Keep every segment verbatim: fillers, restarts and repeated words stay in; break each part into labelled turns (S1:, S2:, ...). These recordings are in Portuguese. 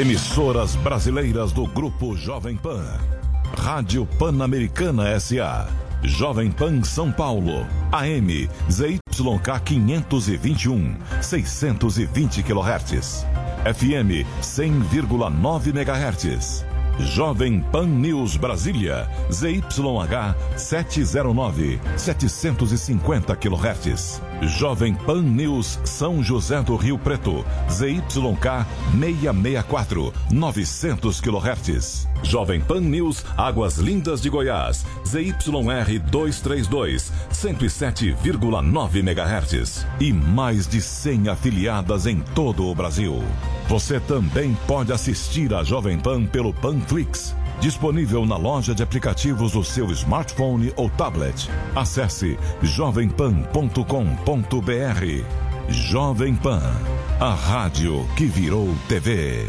S1: Emissoras brasileiras do Grupo Jovem Pan. Rádio Pan-Americana S A. Jovem Pan São Paulo. A M Z Y K quinhentos e vinte e um, seiscentos e vinte quilohertz. F M cem vírgula nove megahertz. Jovem Pan News Brasília, Z Y H setecentos e nove, setecentos e cinquenta quilohertz. Jovem Pan News São José do Rio Preto, Z Y K seiscentos e sessenta e quatro, novecentos quilohertz. Jovem Pan News Águas Lindas de Goiás, Z Y R duzentos e trinta e dois, cento e sete vírgula nove megahertz. E mais de cem afiliadas em todo o Brasil. Você também pode assistir a Jovem Pan pelo Panflix, disponível na loja de aplicativos do seu smartphone ou tablet. Acesse jovem pan ponto com ponto b r. Jovem Pan, a rádio que virou T V.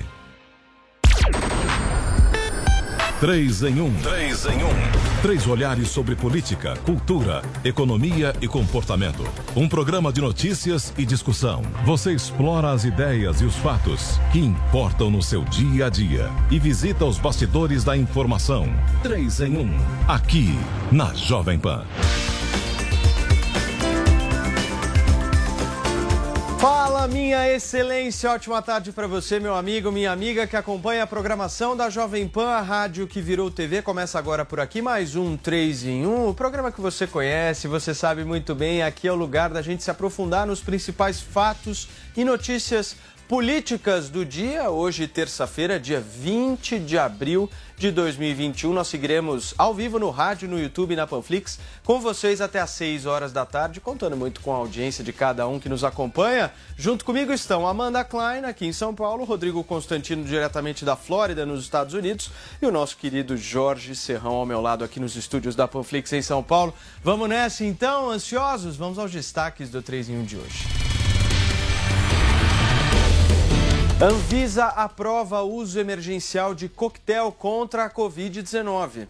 S1: Três em um. Três em um. Três olhares sobre política, cultura, economia e comportamento. Um programa de notícias e discussão. Você explora as ideias e os fatos que importam no seu dia a dia e visita os bastidores da informação. Três em um. Aqui na Jovem Pan.
S2: Fala, minha excelência, ótima tarde para você, meu amigo, minha amiga que acompanha a programação da Jovem Pan, a rádio que virou T V. Começa agora por aqui mais um três em um, o programa que você conhece, você sabe muito bem, aqui é o lugar da gente se aprofundar nos principais fatos e notícias políticas do dia. Hoje, terça-feira, dia vinte de abril de dois mil e vinte e um, nós seguiremos ao vivo no rádio, no YouTube e na Panflix, com vocês até às seis horas da tarde, contando muito com a audiência de cada um que nos acompanha. Junto comigo estão Amanda Klein, aqui em São Paulo, Rodrigo Constantino, diretamente da Flórida, nos Estados Unidos, e o nosso querido Jorge Serrão ao meu lado aqui nos estúdios da Panflix em São Paulo. Vamos nessa então, ansiosos? Vamos aos destaques do três em um de hoje. Anvisa aprova uso emergencial de coquetel contra a covid dezenove.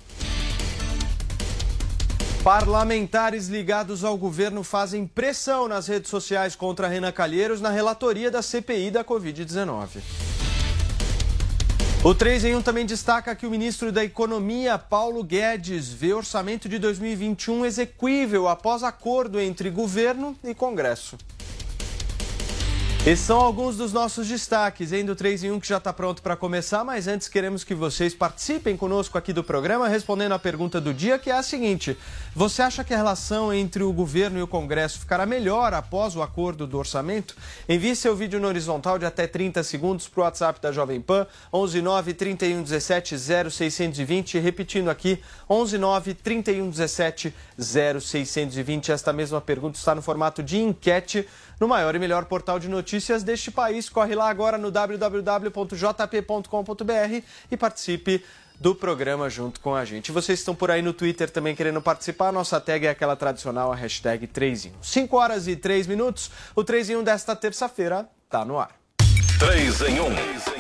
S2: Parlamentares ligados ao governo fazem pressão nas redes sociais contra Renan Calheiros na relatoria da C P I da covid dezenove. O três em um também destaca que o ministro da Economia, Paulo Guedes, vê orçamento de dois mil e vinte e um exequível após acordo entre governo e Congresso. Esses são alguns dos nossos destaques, hein, do três em um, que já está pronto para começar, mas antes queremos que vocês participem conosco aqui do programa, respondendo a pergunta do dia, que é a seguinte: você acha que a relação entre o governo e o Congresso ficará melhor após o acordo do orçamento? Envie seu vídeo no horizontal de até trinta segundos para o WhatsApp da Jovem Pan, onze nove, trinta e um, dezessete, zero seiscentos e vinte, repetindo aqui, onze nove, trinta e um, dezessete, zero seiscentos e vinte. Esta mesma pergunta está no formato de enquete no maior e melhor portal de notícias deste país. Corre lá agora no w w w ponto j p ponto com ponto b r e participe do programa junto com a gente. Vocês estão por aí no Twitter também querendo participar, nossa tag é aquela tradicional, a hashtag três em um. cinco horas e três minutos, o três em um desta terça-feira está no ar.
S1: três em um.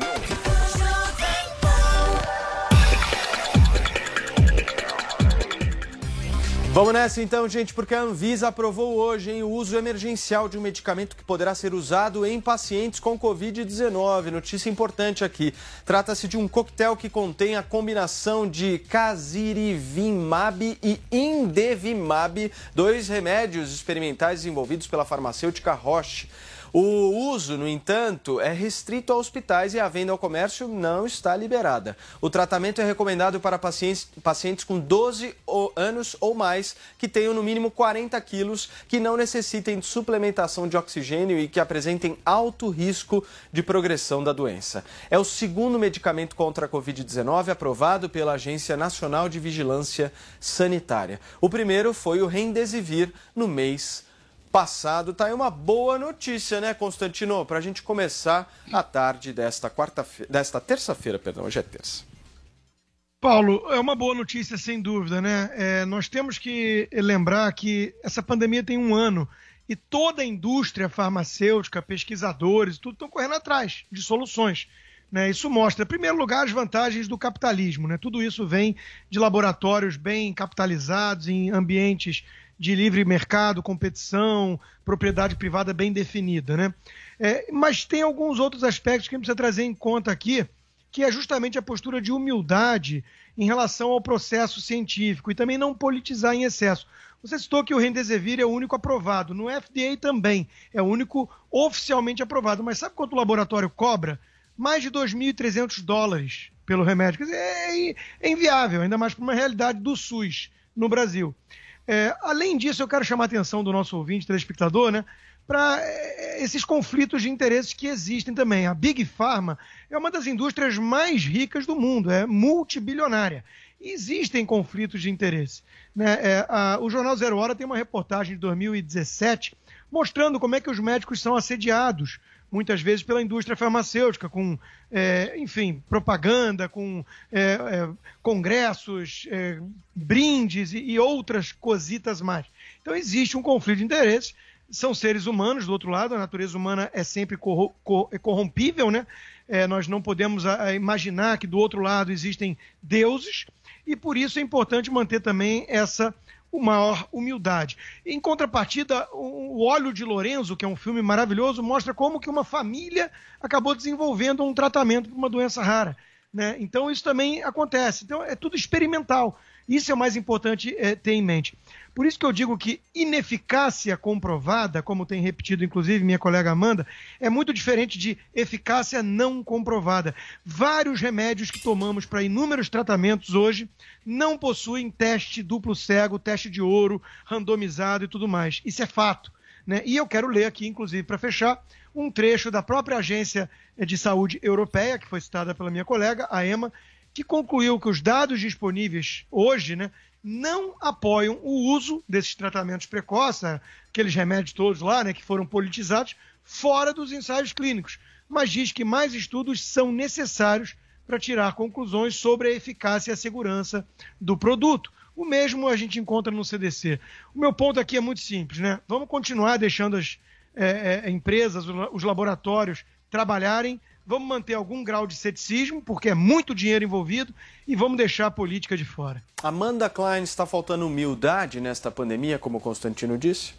S2: Vamos nessa então, gente, porque a Anvisa aprovou hoje hein, o uso emergencial de um medicamento que poderá ser usado em pacientes com covid dezenove. Notícia importante aqui. Trata-se de um coquetel que contém a combinação de Casirivimab e Indevimab, dois remédios experimentais desenvolvidos pela farmacêutica Roche. O uso, no entanto, é restrito a hospitais e a venda ao comércio não está liberada. O tratamento é recomendado para pacientes, pacientes com doze anos ou mais, que tenham no mínimo quarenta quilos, que não necessitem de suplementação de oxigênio e que apresentem alto risco de progressão da doença. É o segundo medicamento contra a covid dezenove aprovado pela Agência Nacional de Vigilância Sanitária. O primeiro foi o Remdesivir no mês passado. Tá aí uma boa notícia, né, Constantino? Para a gente começar a tarde desta quarta-feira, desta terça-feira, perdão, hoje é terça.
S3: Paulo, é uma boa notícia, sem dúvida, né? É, nós temos que lembrar que essa pandemia tem um ano e toda a indústria farmacêutica, pesquisadores, tudo estão correndo atrás de soluções. Né? Isso mostra, em primeiro lugar, as vantagens do capitalismo. Né? Tudo isso vem de laboratórios bem capitalizados, em ambientes de livre mercado, competição, propriedade privada bem definida, né? É, mas tem alguns outros aspectos que a gente precisa trazer em conta aqui, que é justamente a postura de humildade em relação ao processo científico e também não politizar em excesso. Você citou que o Remdesivir é o único aprovado, no F D A também, é o único oficialmente aprovado, mas sabe quanto o laboratório cobra? Mais de dois mil e trezentos dólares pelo remédio. Quer dizer, é, é inviável, ainda mais para uma realidade do SUS no Brasil. É, além disso, eu quero chamar a atenção do nosso ouvinte, telespectador, né, para é, esses conflitos de interesses que existem também. A Big Pharma é uma das indústrias mais ricas do mundo, é multibilionária. E existem conflitos de interesse. Né? É, a, o Jornal Zero Hora tem uma reportagem de dois mil e dezessete mostrando como é que os médicos são assediados, muitas vezes pela indústria farmacêutica, com, é, enfim, propaganda, com é, é, congressos, é, brindes e, e outras cositas mais. Então existe um conflito de interesses, são seres humanos, do outro lado, a natureza humana é sempre corro- cor- é corrompível, né? É, nós não podemos a, a imaginar que do outro lado existem deuses, e por isso é importante manter também essa maior humildade. Em contrapartida, o Óleo de Lorenzo, que é um filme maravilhoso, mostra como que uma família acabou desenvolvendo um tratamento para uma doença rara. Né? Então isso também acontece. Então é tudo experimental. Isso é o mais importante é, ter em mente. Por isso que eu digo que ineficácia comprovada, como tem repetido inclusive minha colega Amanda, é muito diferente de eficácia não comprovada. Vários remédios que tomamos para inúmeros tratamentos hoje não possuem teste duplo cego, teste de ouro, randomizado e tudo mais. Isso é fato. Né? E eu quero ler aqui, inclusive, para fechar, um trecho da própria Agência de Saúde Europeia, que foi citada pela minha colega, a EMA, que concluiu que os dados disponíveis hoje, né, não apoiam o uso desses tratamentos precoces, aqueles remédios todos lá, né, que foram politizados, fora dos ensaios clínicos, mas diz que mais estudos são necessários para tirar conclusões sobre a eficácia e a segurança do produto. O mesmo a gente encontra no C D C. O meu ponto aqui é muito simples, né? Vamos continuar deixando as é, é, empresas, os laboratórios trabalharem, vamos manter algum grau de ceticismo, porque é muito dinheiro envolvido, e vamos deixar a política de fora.
S2: Amanda Klein, está faltando humildade nesta pandemia, como o Constantino disse?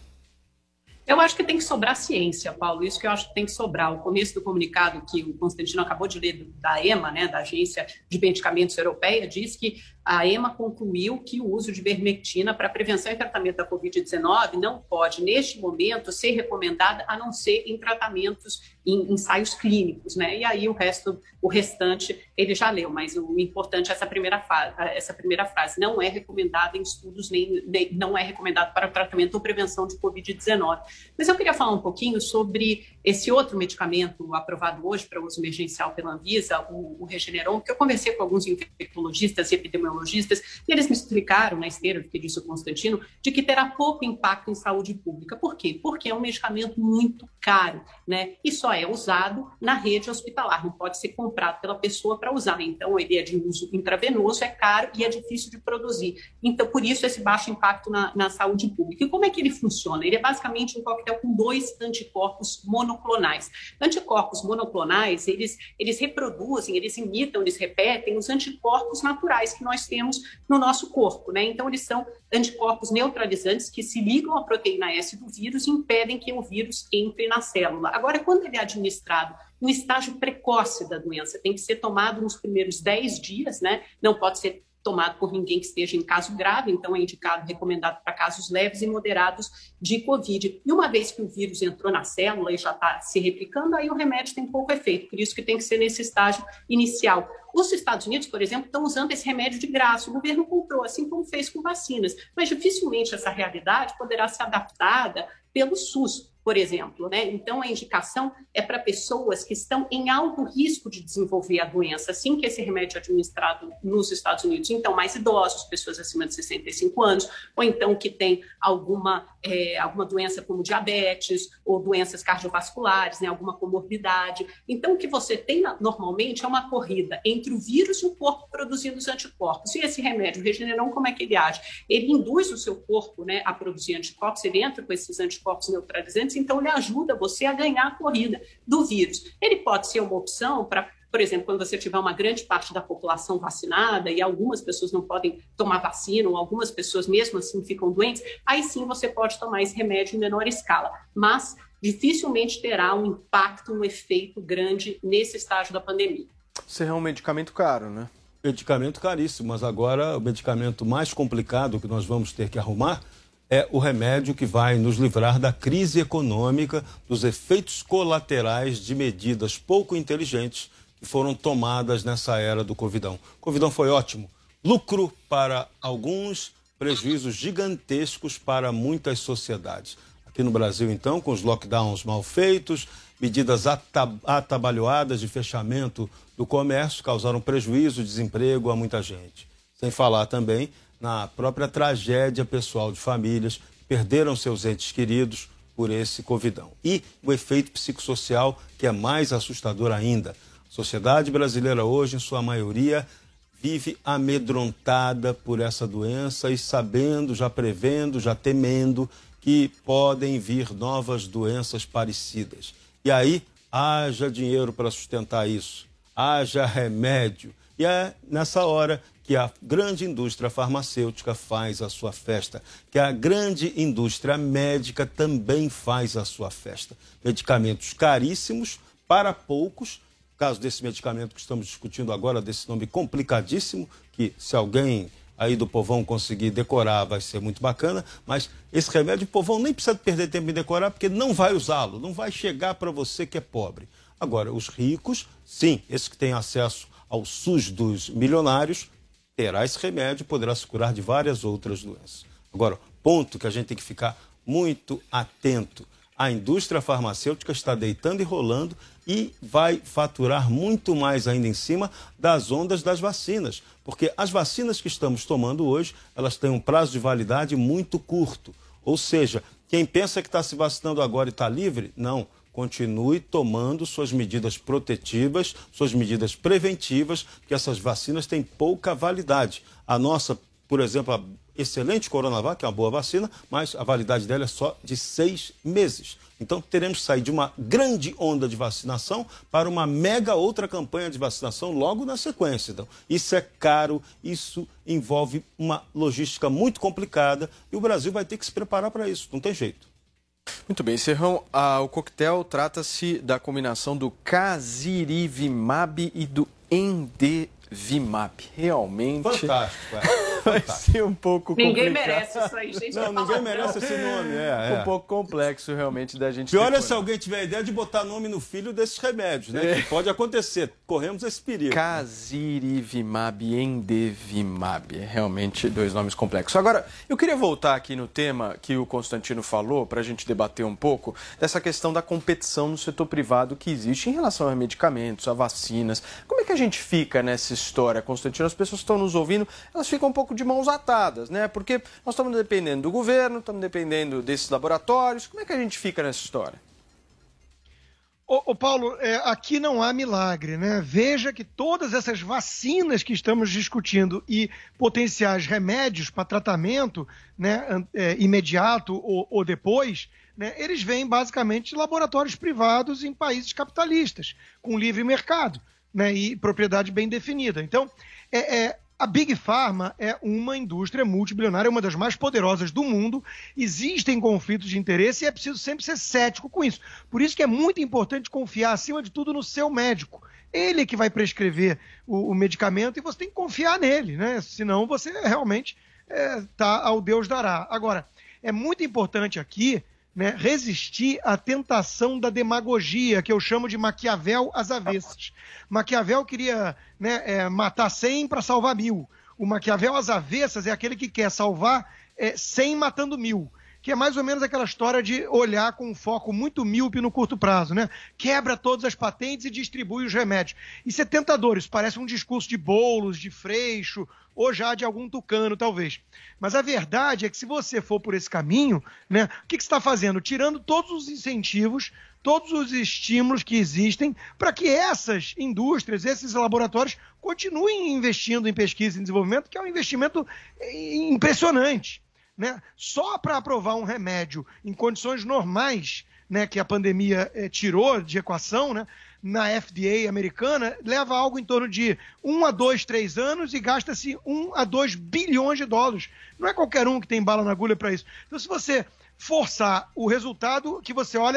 S4: Eu acho que tem que sobrar ciência, Paulo, isso que eu acho que tem que sobrar. O começo do comunicado que o Constantino acabou de ler da EMA, né, da Agência de Medicamentos Europeia, diz que a EMA concluiu que o uso de ivermectina para prevenção e tratamento da covid dezenove não pode, neste momento, ser recomendada a não ser em tratamentos, em ensaios clínicos, né? E aí o resto, o restante, ele já leu, mas o importante é essa primeira, fase, essa primeira frase. Não é recomendada em estudos, nem, nem não é recomendado para o tratamento ou prevenção de covid dezenove. Mas eu queria falar um pouquinho sobre esse outro medicamento aprovado hoje para uso emergencial pela Anvisa, o, o Regeneron, porque eu conversei com alguns infectologistas e epidemiologistas, e eles me explicaram, na esteira do que disse o Constantino, de que terá pouco impacto em saúde pública. Por quê? Porque é um medicamento muito caro, né? E só é usado na rede hospitalar, não pode ser comprado pela pessoa para usar. Então, ele é de uso intravenoso, é caro e é difícil de produzir. Então, por isso, esse baixo impacto na, na saúde pública. E como é que ele funciona? Ele é basicamente um coquetel com dois anticorpos monoclonais. Anticorpos monoclonais, eles, eles reproduzem, eles imitam, eles repetem os anticorpos naturais que nós temos no nosso corpo, né? Então, eles são anticorpos neutralizantes que se ligam à proteína S do vírus e impedem que o vírus entre na célula. Agora, quando ele é administrado no estágio precoce da doença, tem que ser tomado nos primeiros dez dias, né? Não pode ser tomado por ninguém que esteja em caso grave, então é indicado, recomendado para casos leves e moderados de Covid. E uma vez que o vírus entrou na célula e já está se replicando, aí o remédio tem pouco efeito, por isso que tem que ser nesse estágio inicial. Os Estados Unidos, por exemplo, estão usando esse remédio de graça, o governo comprou, assim como fez com vacinas, mas dificilmente essa realidade poderá ser adaptada pelo SUS, por exemplo, né? Então, a indicação é para pessoas que estão em alto risco de desenvolver a doença, assim que esse remédio é administrado nos Estados Unidos. Então, mais idosos, pessoas acima de sessenta e cinco anos, ou então que tem alguma, é, alguma doença como diabetes ou doenças cardiovasculares, né? Alguma comorbidade. Então, o que você tem normalmente é uma corrida entre o vírus e o corpo produzindo os anticorpos. E esse remédio, o Regeneron, como é que ele age? Ele induz o seu corpo, né, a produzir anticorpos, ele entra com esses anticorpos neutralizantes, então ele ajuda você a ganhar a corrida do vírus. Ele pode ser uma opção para, por exemplo, quando você tiver uma grande parte da população vacinada e algumas pessoas não podem tomar vacina ou algumas pessoas mesmo assim ficam doentes, aí sim você pode tomar esse remédio em menor escala, mas dificilmente terá um impacto, um efeito grande nesse estágio da pandemia.
S2: Ser um medicamento caro, né?
S5: Medicamento caríssimo, mas agora o medicamento mais complicado que nós vamos ter que arrumar é o remédio que vai nos livrar da crise econômica, dos efeitos colaterais de medidas pouco inteligentes que foram tomadas nessa era do Covidão. O Covidão foi ótimo. Lucro para alguns, prejuízos gigantescos para muitas sociedades. Aqui no Brasil, então, com os lockdowns mal feitos, medidas atabalhoadas de fechamento do comércio causaram prejuízo, desemprego a muita gente. Sem falar também na própria tragédia pessoal de famílias que perderam seus entes queridos por esse Covidão. E o efeito psicossocial, que é mais assustador ainda. A sociedade brasileira hoje, em sua maioria, vive amedrontada por essa doença e sabendo, já prevendo, já temendo que podem vir novas doenças parecidas. E aí, haja dinheiro para sustentar isso, haja remédio. E é nessa hora que a grande indústria farmacêutica faz a sua festa, que a grande indústria médica também faz a sua festa. Medicamentos caríssimos para poucos. No caso desse medicamento que estamos discutindo agora, desse nome complicadíssimo, que se alguém aí do povão conseguir decorar vai ser muito bacana, mas esse remédio o povão nem precisa perder tempo em decorar porque não vai usá-lo, não vai chegar para você que é pobre. Agora, os ricos, sim, esses que têm acesso ao SUS dos milionários, terá esse remédio e poderá se curar de várias outras doenças. Agora, ponto que a gente tem que ficar muito atento. A indústria farmacêutica está deitando e rolando e vai faturar muito mais ainda em cima das ondas das vacinas. Porque as vacinas que estamos tomando hoje, elas têm um prazo de validade muito curto. Ou seja, quem pensa que está se vacinando agora e está livre, não. Continue tomando suas medidas protetivas, suas medidas preventivas, porque essas vacinas têm pouca validade. A nossa, por exemplo, a excelente Coronavac, que é uma boa vacina, mas a validade dela é só de seis meses. Então, teremos que sair de uma grande onda de vacinação para uma mega outra campanha de vacinação logo na sequência. Então, isso é caro, isso envolve uma logística muito complicada e o Brasil vai ter que se preparar para isso, não tem jeito.
S2: Muito bem, Serrão, ah, o coquetel trata-se da combinação do Casirivimab e do Endevimab. Realmente...
S5: Fantástico, é.
S2: Vai ser um pouco
S4: ninguém
S2: complicado.
S4: Ninguém merece isso aí, gente.
S5: Não, ninguém merece esse nome, é, é.
S2: Um pouco complexo, realmente, da gente...
S5: Pior é se alguém tiver a ideia de botar nome no filho desses remédios, né? É. Que pode acontecer, corremos esse perigo.
S2: Casirivimab e Endevimab, é realmente dois nomes complexos. Agora, eu queria voltar aqui no tema que o Constantino falou, para a gente debater um pouco, dessa questão da competição no setor privado que existe em relação a medicamentos, a vacinas. Como é que a gente fica nessa história, Constantino? As pessoas que estão nos ouvindo, elas ficam um pouco de mãos atadas, né? Porque nós estamos dependendo do governo, estamos dependendo desses laboratórios. Como é que a gente fica nessa história?
S3: Ô, ô Paulo, é, aqui não há milagre, né? Veja que todas essas vacinas que estamos discutindo e potenciais remédios para tratamento, né, é, imediato ou, ou depois, né, eles vêm basicamente de laboratórios privados em países capitalistas, com livre mercado, né, e propriedade bem definida. Então, é, é a Big Pharma é uma indústria multibilionária, uma das mais poderosas do mundo. Existem conflitos de interesse e é preciso sempre ser cético com isso. Por isso que é muito importante confiar, acima de tudo, no seu médico. Ele que vai prescrever o, o medicamento e você tem que confiar nele, né? Senão você realmente está é, ao Deus dará. Agora, é muito importante aqui, né, resistir à tentação da demagogia, que eu chamo de Maquiavel às avessas. Maquiavel queria, né, é, matar cem para salvar mil. O Maquiavel às avessas é aquele que quer salvar é, cem matando mil, que é mais ou menos aquela história de olhar com um foco muito míope no curto prazo, né? Quebra todas as patentes e distribui os remédios. Isso é tentador, isso parece um discurso de Boulos, de Freixo, ou já de algum tucano, talvez. Mas a verdade é que se você for por esse caminho, né, o que, que você está fazendo? Tirando todos os incentivos, todos os estímulos que existem para que essas indústrias, esses laboratórios, continuem investindo em pesquisa e desenvolvimento, que é um investimento impressionante. Né? Só para aprovar um remédio em condições normais, né, que a pandemia eh, tirou de equação, né, na F D A americana, leva algo em torno de um a dois, três anos e gasta-se um a dois bilhões de dólares. Não é qualquer um que tem bala na agulha para isso. Então, se você forçar o resultado que você olha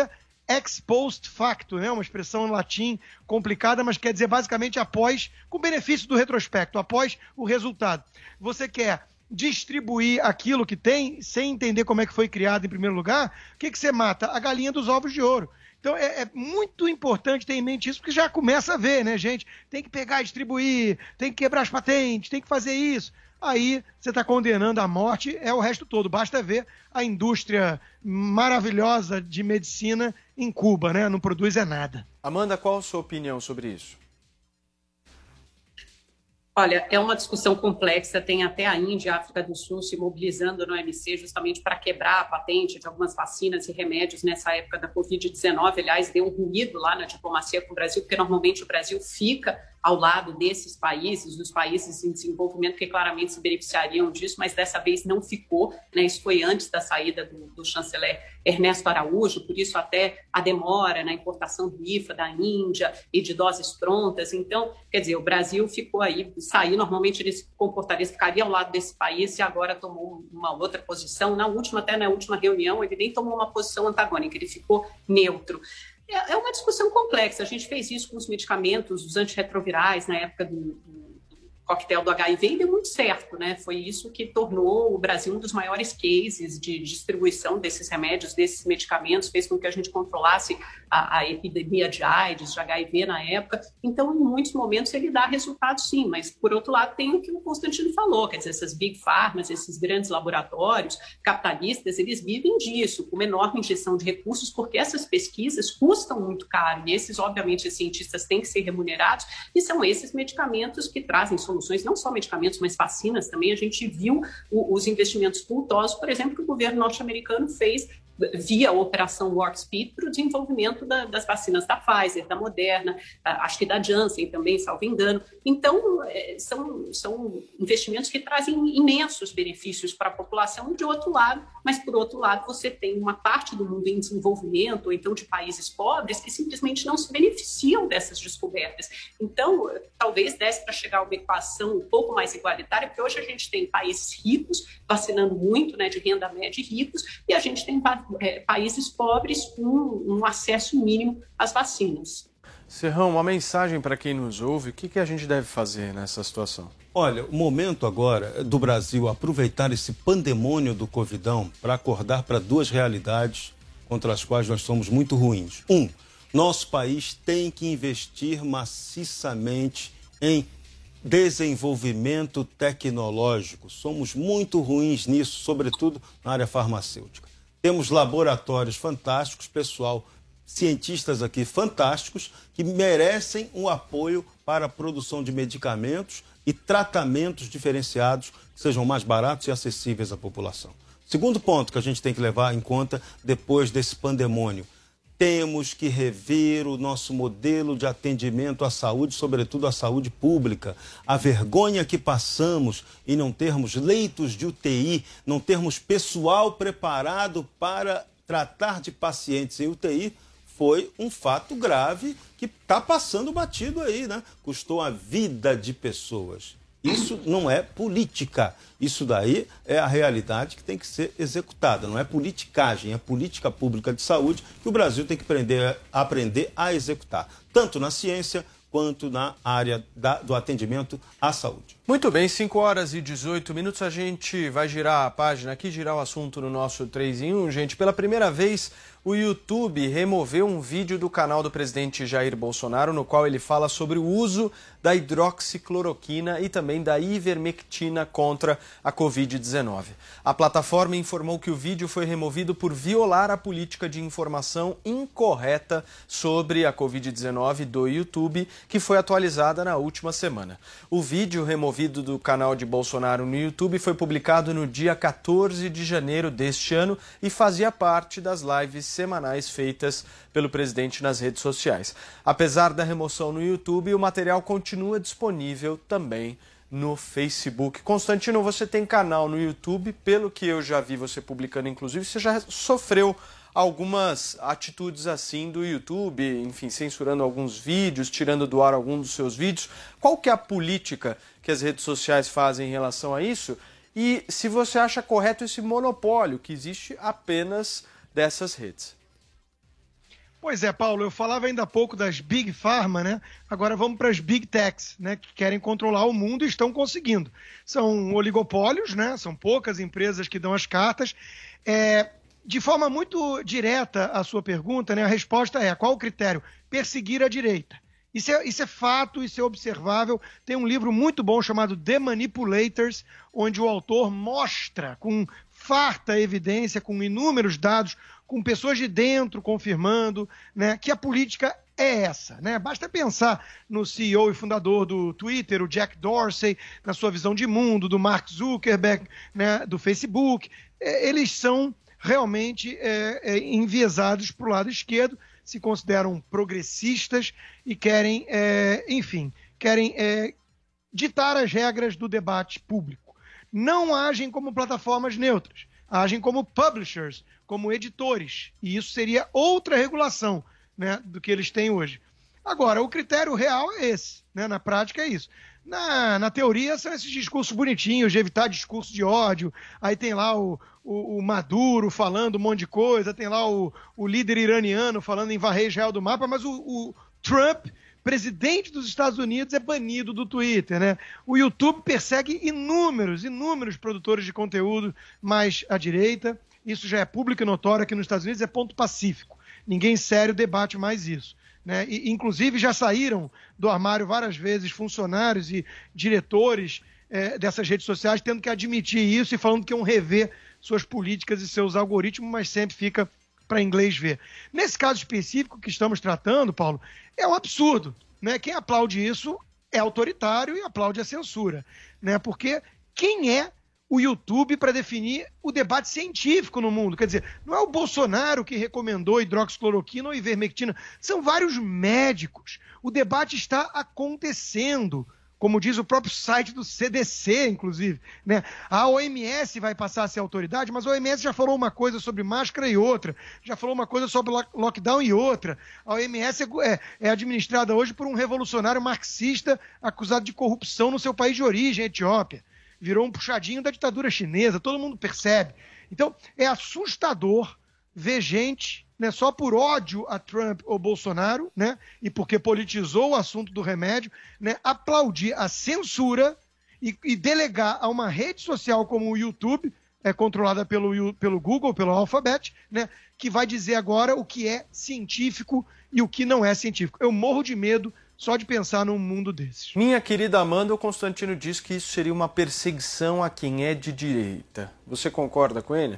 S3: ex post facto, né? Uma expressão em latim complicada, mas quer dizer basicamente após, com benefício do retrospecto, após o resultado. Você quer distribuir aquilo que tem, sem entender como é que foi criado em primeiro lugar, o que, que você mata? A galinha dos ovos de ouro. Então é, é muito importante ter em mente isso, porque já começa a ver, né, gente? Tem que pegar e distribuir, tem que quebrar as patentes, tem que fazer isso. Aí você está condenando à morte, é o resto todo. Basta ver a indústria maravilhosa de medicina em Cuba, né? Não produz é nada.
S2: Amanda, qual a sua opinião sobre isso?
S4: Olha, é uma discussão complexa, tem até a Índia e a África do Sul se mobilizando no O M C justamente para quebrar a patente de algumas vacinas e remédios nessa época da covid dezenove. Aliás, deu um ruído lá na diplomacia com o Brasil, porque normalmente o Brasil fica ao lado desses países, dos países em desenvolvimento que claramente se beneficiariam disso, mas dessa vez não ficou, né? Isso foi antes da saída do, do chanceler Ernesto Araújo, por isso até a demora na importação do I F A da Índia e de doses prontas. Então, quer dizer, o Brasil ficou aí, saiu, normalmente ele se comportaria, ficaria ao lado desse país e agora tomou uma outra posição. Na última, até na última reunião, ele nem tomou uma posição antagônica, ele ficou neutro. É uma discussão complexa. A gente fez isso com os medicamentos, os antirretrovirais, na época do, do, do coquetel do H I V, e deu muito certo, né? Foi isso que tornou o Brasil um dos maiores cases de distribuição desses remédios, desses medicamentos, fez com que a gente controlasse a, a epidemia de AIDS, de H I V na época. Então, em muitos momentos, ele dá resultado, sim, mas, por outro lado, tem o que o Constantino falou, quer dizer, essas big pharmas, esses grandes laboratórios capitalistas, eles vivem disso, com uma enorme injeção de recursos, porque essas pesquisas custam muito caro, e esses, obviamente, os cientistas têm que ser remunerados, e são esses medicamentos que trazem soluções, não só medicamentos, mas vacinas também. A gente viu o, os investimentos cultosos, por exemplo, que o governo norte-americano fez via a Operação Warp Speed para o desenvolvimento da, das vacinas da Pfizer, da Moderna, acho que da Janssen também, salvo engano. Então, é, são, são investimentos que trazem imensos benefícios para a população, de outro lado, mas, por outro lado, você tem uma parte do mundo em desenvolvimento, ou então de países pobres, que simplesmente não se beneficiam dessas descobertas. Então, talvez desse para chegar a uma equação um pouco mais igualitária, porque hoje a gente tem países ricos vacinando muito, né, de renda média e ricos, e a gente tem É, países pobres com um acesso mínimo às vacinas.
S2: Serrão, uma mensagem para quem nos ouve, o que, que a gente deve fazer nessa situação?
S5: Olha, o momento agora do Brasil aproveitar esse pandemônio do Covidão para acordar para duas realidades contra as quais nós somos muito ruins. Um, nosso país tem que investir maciçamente em desenvolvimento tecnológico. Somos muito ruins nisso, sobretudo na área farmacêutica. Temos laboratórios fantásticos, pessoal, cientistas aqui fantásticos, que merecem um apoio para a produção de medicamentos e tratamentos diferenciados que sejam mais baratos e acessíveis à população. Segundo ponto que a gente tem que levar em conta depois desse pandemônio: temos que rever o nosso modelo de atendimento à saúde, sobretudo à saúde pública. A vergonha que passamos em não termos leitos de U T I, não termos pessoal preparado para tratar de pacientes em U T I, foi um fato grave que está passando batido aí, né? Custou a vida de pessoas. Isso não é política. Isso daí é a realidade que tem que ser executada. Não é politicagem, é política pública de saúde que o Brasil tem que aprender, aprender a executar, tanto na ciência quanto na área da, do atendimento à saúde.
S2: Muito bem, cinco horas e dezoito minutos. A gente vai girar a página aqui, girar o assunto no nosso três em um. Gente, pela primeira vez, o YouTube removeu um vídeo do canal do presidente Jair Bolsonaro, no qual ele fala sobre o uso da hidroxicloroquina e também da ivermectina contra a covid dezenove. A plataforma informou que o vídeo foi removido por violar a política de informação incorreta sobre a covid dezenove do YouTube, que foi atualizada na última semana. O vídeo removido do canal de Bolsonaro no YouTube foi publicado no dia quatorze de janeiro deste ano e fazia parte das lives semanais feitas pelo presidente nas redes sociais. Apesar da remoção no YouTube, o material continua disponível também no Facebook. Constantino, você tem canal no YouTube, pelo que eu já vi você publicando, inclusive, você já sofreu algumas atitudes assim do YouTube, enfim, censurando alguns vídeos, tirando do ar alguns dos seus vídeos. Qual que é a política que as redes sociais fazem em relação a isso? E se você acha correto esse monopólio que existe apenas dessas redes?
S3: Pois é, Paulo, eu falava ainda há pouco das Big Pharma, né? Agora vamos para as Big Techs, né? Que querem controlar o mundo e estão conseguindo. São oligopólios, né? São poucas empresas que dão as cartas. É, de forma muito direta à sua pergunta, né? A resposta é, qual o critério? Perseguir a direita. Isso é, isso é fato, isso é observável. Tem um livro muito bom chamado The Manipulators, onde o autor mostra com farta evidência, com inúmeros dados, com pessoas de dentro confirmando, né, que a política é essa, né? Basta pensar no C E O e fundador do Twitter, o Jack Dorsey, na sua visão de mundo, do Mark Zuckerberg, né, do Facebook. É, eles são realmente é, é, enviesados para o lado esquerdo, se consideram progressistas e querem, é, enfim, querem é, ditar as regras do debate público. Não agem como plataformas neutras, agem como publishers, como editores, e isso seria outra regulação, né, do que eles têm hoje. Agora, o critério real é esse, né, na prática é isso. Na, na teoria são esses discursos bonitinhos, de evitar discurso de ódio, aí tem lá o, o, o Maduro falando um monte de coisa, tem lá o, o líder iraniano falando em varrer Israel do mapa, mas o, o Trump, presidente dos Estados Unidos, é banido do Twitter, né? O YouTube persegue inúmeros, inúmeros produtores de conteúdo mais à direita. Isso já é público e notório aqui nos Estados Unidos, é ponto pacífico. Ninguém sério debate mais isso, né? E, inclusive, já saíram do armário várias vezes funcionários e diretores é, dessas redes sociais tendo que admitir isso e falando que iam rever suas políticas e seus algoritmos, mas sempre fica para inglês ver. Nesse caso específico que estamos tratando, Paulo, é um absurdo, né? Quem aplaude isso é autoritário e aplaude a censura, né? Porque quem é o YouTube para definir o debate científico no mundo? Quer dizer, não é o Bolsonaro que recomendou hidroxicloroquina ou ivermectina, são vários médicos. O debate está acontecendo, como diz o próprio site do C D C, inclusive, né? A O M S vai passar a ser autoridade, mas a O M S já falou uma coisa sobre máscara e outra, já falou uma coisa sobre lockdown e outra. A O M S é, é administrada hoje por um revolucionário marxista acusado de corrupção no seu país de origem, a Etiópia. Virou um puxadinho da ditadura chinesa, todo mundo percebe. Então, é assustador ver gente, né, só por ódio a Trump ou Bolsonaro, né, e porque politizou o assunto do remédio, né, aplaudir a censura e, e delegar a uma rede social como o YouTube, é, controlada pelo, pelo Google, pelo Alphabet, né, que vai dizer agora o que é científico e o que não é científico. Eu morro de medo só de pensar num mundo desses.
S2: Minha querida Amanda, o Constantino diz que isso seria uma perseguição a quem é de direita. Você concorda com ele?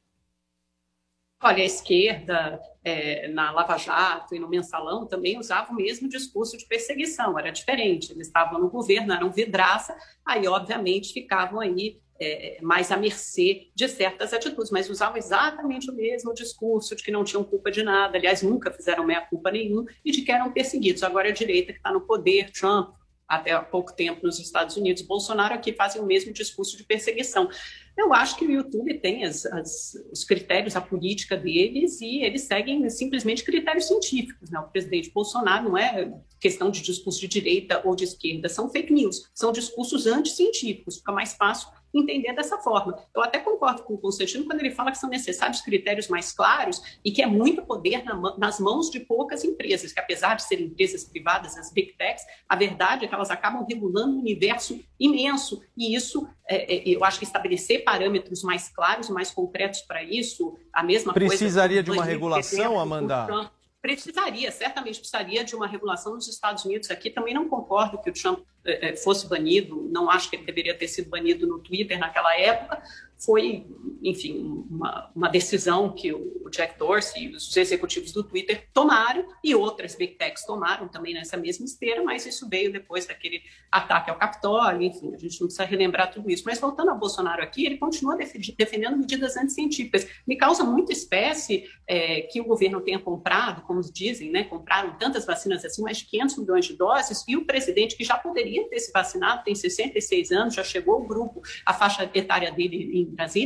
S4: Olha, a esquerda, é, na Lava Jato e no Mensalão, também usava o mesmo discurso de perseguição, era diferente. Eles estavam no governo, eram vidraça, aí, obviamente, ficavam aí é, mais à mercê de certas atitudes, mas usavam exatamente o mesmo discurso de que não tinham culpa de nada, aliás, nunca fizeram meia-culpa nenhuma, e de que eram perseguidos. Agora, a direita que está no poder, Trump, até há pouco tempo nos Estados Unidos, Bolsonaro aqui fazem o mesmo discurso de perseguição. Eu acho que o YouTube tem as, as, os critérios, a política deles, e eles seguem simplesmente critérios científicos, né? O presidente Bolsonaro não é questão de discurso de direita ou de esquerda, são fake news, são discursos anticientíficos, fica mais fácil entender dessa forma. Eu até concordo com o Constantino quando ele fala que são necessários critérios mais claros e que é muito poder na, nas mãos de poucas empresas, que apesar de serem empresas privadas, as Big Techs, a verdade é que elas acabam regulando um universo imenso, e isso, é, é, eu acho que estabelecer parâmetros mais claros, mais concretos para isso, a mesma
S2: Precisaria
S4: coisa...
S2: Precisaria de uma regulação, Amanda?
S4: Precisaria, certamente precisaria de uma regulação nos Estados Unidos. Aqui também não concordo que o Trump eh, fosse banido, não acho que ele deveria ter sido banido no Twitter naquela época. Foi, enfim, uma, uma decisão que o Jack Dorsey e os executivos do Twitter tomaram, e outras Big Techs tomaram também nessa mesma esteira, mas isso veio depois daquele ataque ao Capitólio, enfim, a gente não precisa relembrar tudo isso. Mas voltando ao Bolsonaro aqui, ele continua defendendo medidas anticientíficas. Me causa muita espécie é, que o governo tenha comprado, como dizem, né, compraram tantas vacinas assim, mais de quinhentos milhões de doses, e o presidente, que já poderia ter se vacinado, tem sessenta e seis anos, já chegou o grupo, a faixa etária dele em Brasília, no Distrito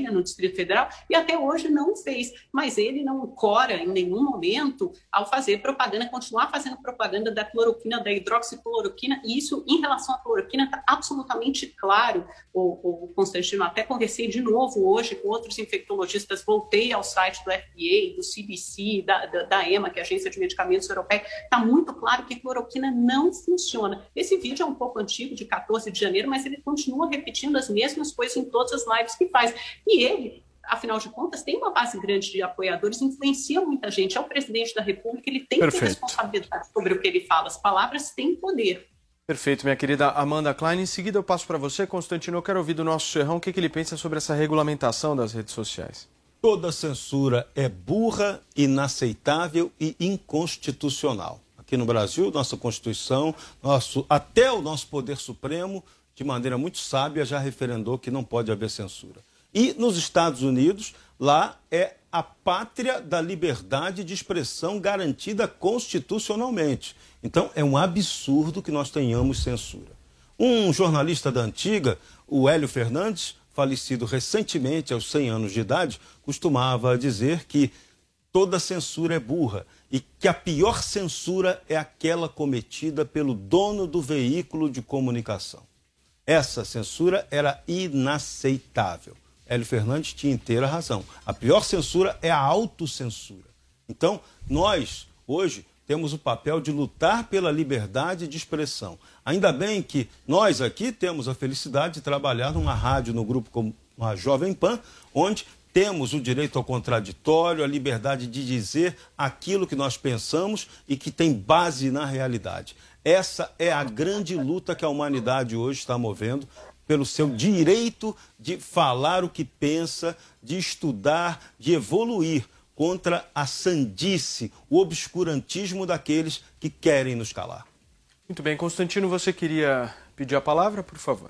S4: Distrito Federal e até hoje não fez. Mas ele não cora em nenhum momento ao fazer propaganda, continuar fazendo propaganda da cloroquina, da hidroxicloroquina, e isso em relação à cloroquina está absolutamente claro. O, o Constantino, até conversei de novo hoje com outros infectologistas, voltei ao site do F D A, do C D C, da, da, da EMA, que é a Agência de Medicamentos Europeia, está muito claro que cloroquina não funciona. Esse vídeo é um pouco antigo, de quatorze de janeiro, mas ele continua repetindo as mesmas coisas em todas as lives que faz. E ele, afinal de contas, tem uma base grande de apoiadores, influencia muita gente. É o presidente da República, ele tem que ter responsabilidade sobre o que ele fala. As palavras têm poder.
S2: Perfeito, minha querida Amanda Klein. Em seguida eu passo para você, Constantino. Eu quero ouvir do nosso Serrão o que, que ele pensa sobre essa regulamentação das redes sociais.
S5: Toda censura é burra, inaceitável e inconstitucional. Aqui no Brasil, nossa Constituição, nosso, até o nosso Poder Supremo, de maneira muito sábia, já referendou que não pode haver censura. E nos Estados Unidos, lá é a pátria da liberdade de expressão garantida constitucionalmente. Então, é um absurdo que nós tenhamos censura. Um jornalista da antiga, o Hélio Fernandes, falecido recentemente aos cem anos de idade, costumava dizer que toda censura é burra e que a pior censura é aquela cometida pelo dono do veículo de comunicação. Essa censura era inaceitável. Hélio Fernandes tinha inteira razão. A pior censura é a autocensura. Então, nós, hoje, temos o papel de lutar pela liberdade de expressão. Ainda bem que nós aqui temos a felicidade de trabalhar numa rádio, no grupo como a Jovem Pan, onde temos o direito ao contraditório, a liberdade de dizer aquilo que nós pensamos e que tem base na realidade. Essa é a grande luta que a humanidade hoje está movendo pelo seu direito de falar o que pensa, de estudar, de evoluir contra a sandice, o obscurantismo daqueles que querem nos calar.
S2: Muito bem, Constantino, você queria pedir a palavra, por favor?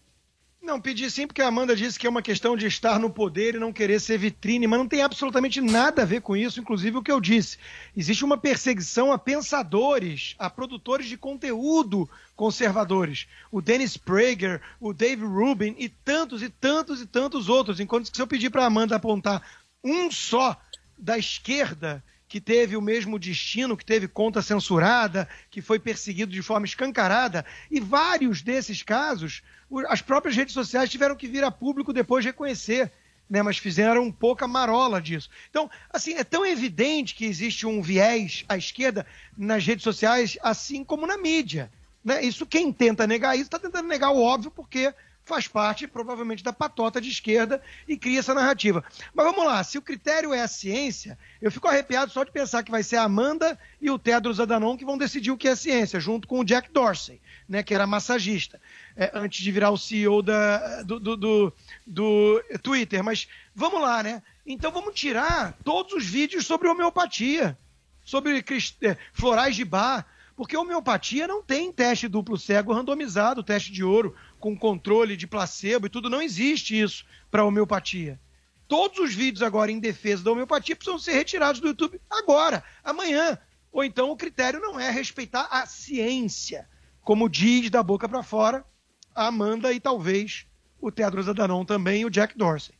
S3: Não, pedi sim, porque a Amanda disse que é uma questão de estar no poder e não querer ser vitrine, mas não tem absolutamente nada a ver com isso, inclusive o que eu disse. Existe uma perseguição a pensadores, a produtores de conteúdo conservadores. O Dennis Prager, o Dave Rubin e tantos e tantos e tantos outros. Enquanto que se eu pedir para a Amanda apontar um só da esquerda que teve o mesmo destino, que teve conta censurada, que foi perseguido de forma escancarada, e vários desses casos, as próprias redes sociais tiveram que vir a público depois reconhecer, né, mas fizeram pouca marola disso. Então, assim, é tão evidente que existe um viés à esquerda nas redes sociais, assim como na mídia, né? Isso, quem tenta negar isso, está tentando negar o óbvio, porque faz parte, provavelmente, da patota de esquerda e cria essa narrativa. Mas vamos lá, se o critério é a ciência, eu fico arrepiado só de pensar que vai ser a Amanda e o Tedros Adhanom que vão decidir o que é ciência, junto com o Jack Dorsey, né, que era massagista, é, antes de virar o C E O da, do, do, do, do Twitter. Mas vamos lá, né? Então vamos tirar todos os vídeos sobre homeopatia, sobre é, florais de bar, porque a homeopatia não tem teste duplo cego randomizado, teste de ouro, com controle de placebo e tudo, não existe isso para a homeopatia. Todos os vídeos agora em defesa da homeopatia precisam ser retirados do YouTube agora, amanhã. Ou então o critério não é respeitar a ciência, como diz da boca para fora a Amanda e talvez o Tedros Adhanom também e o Jack Dorsey.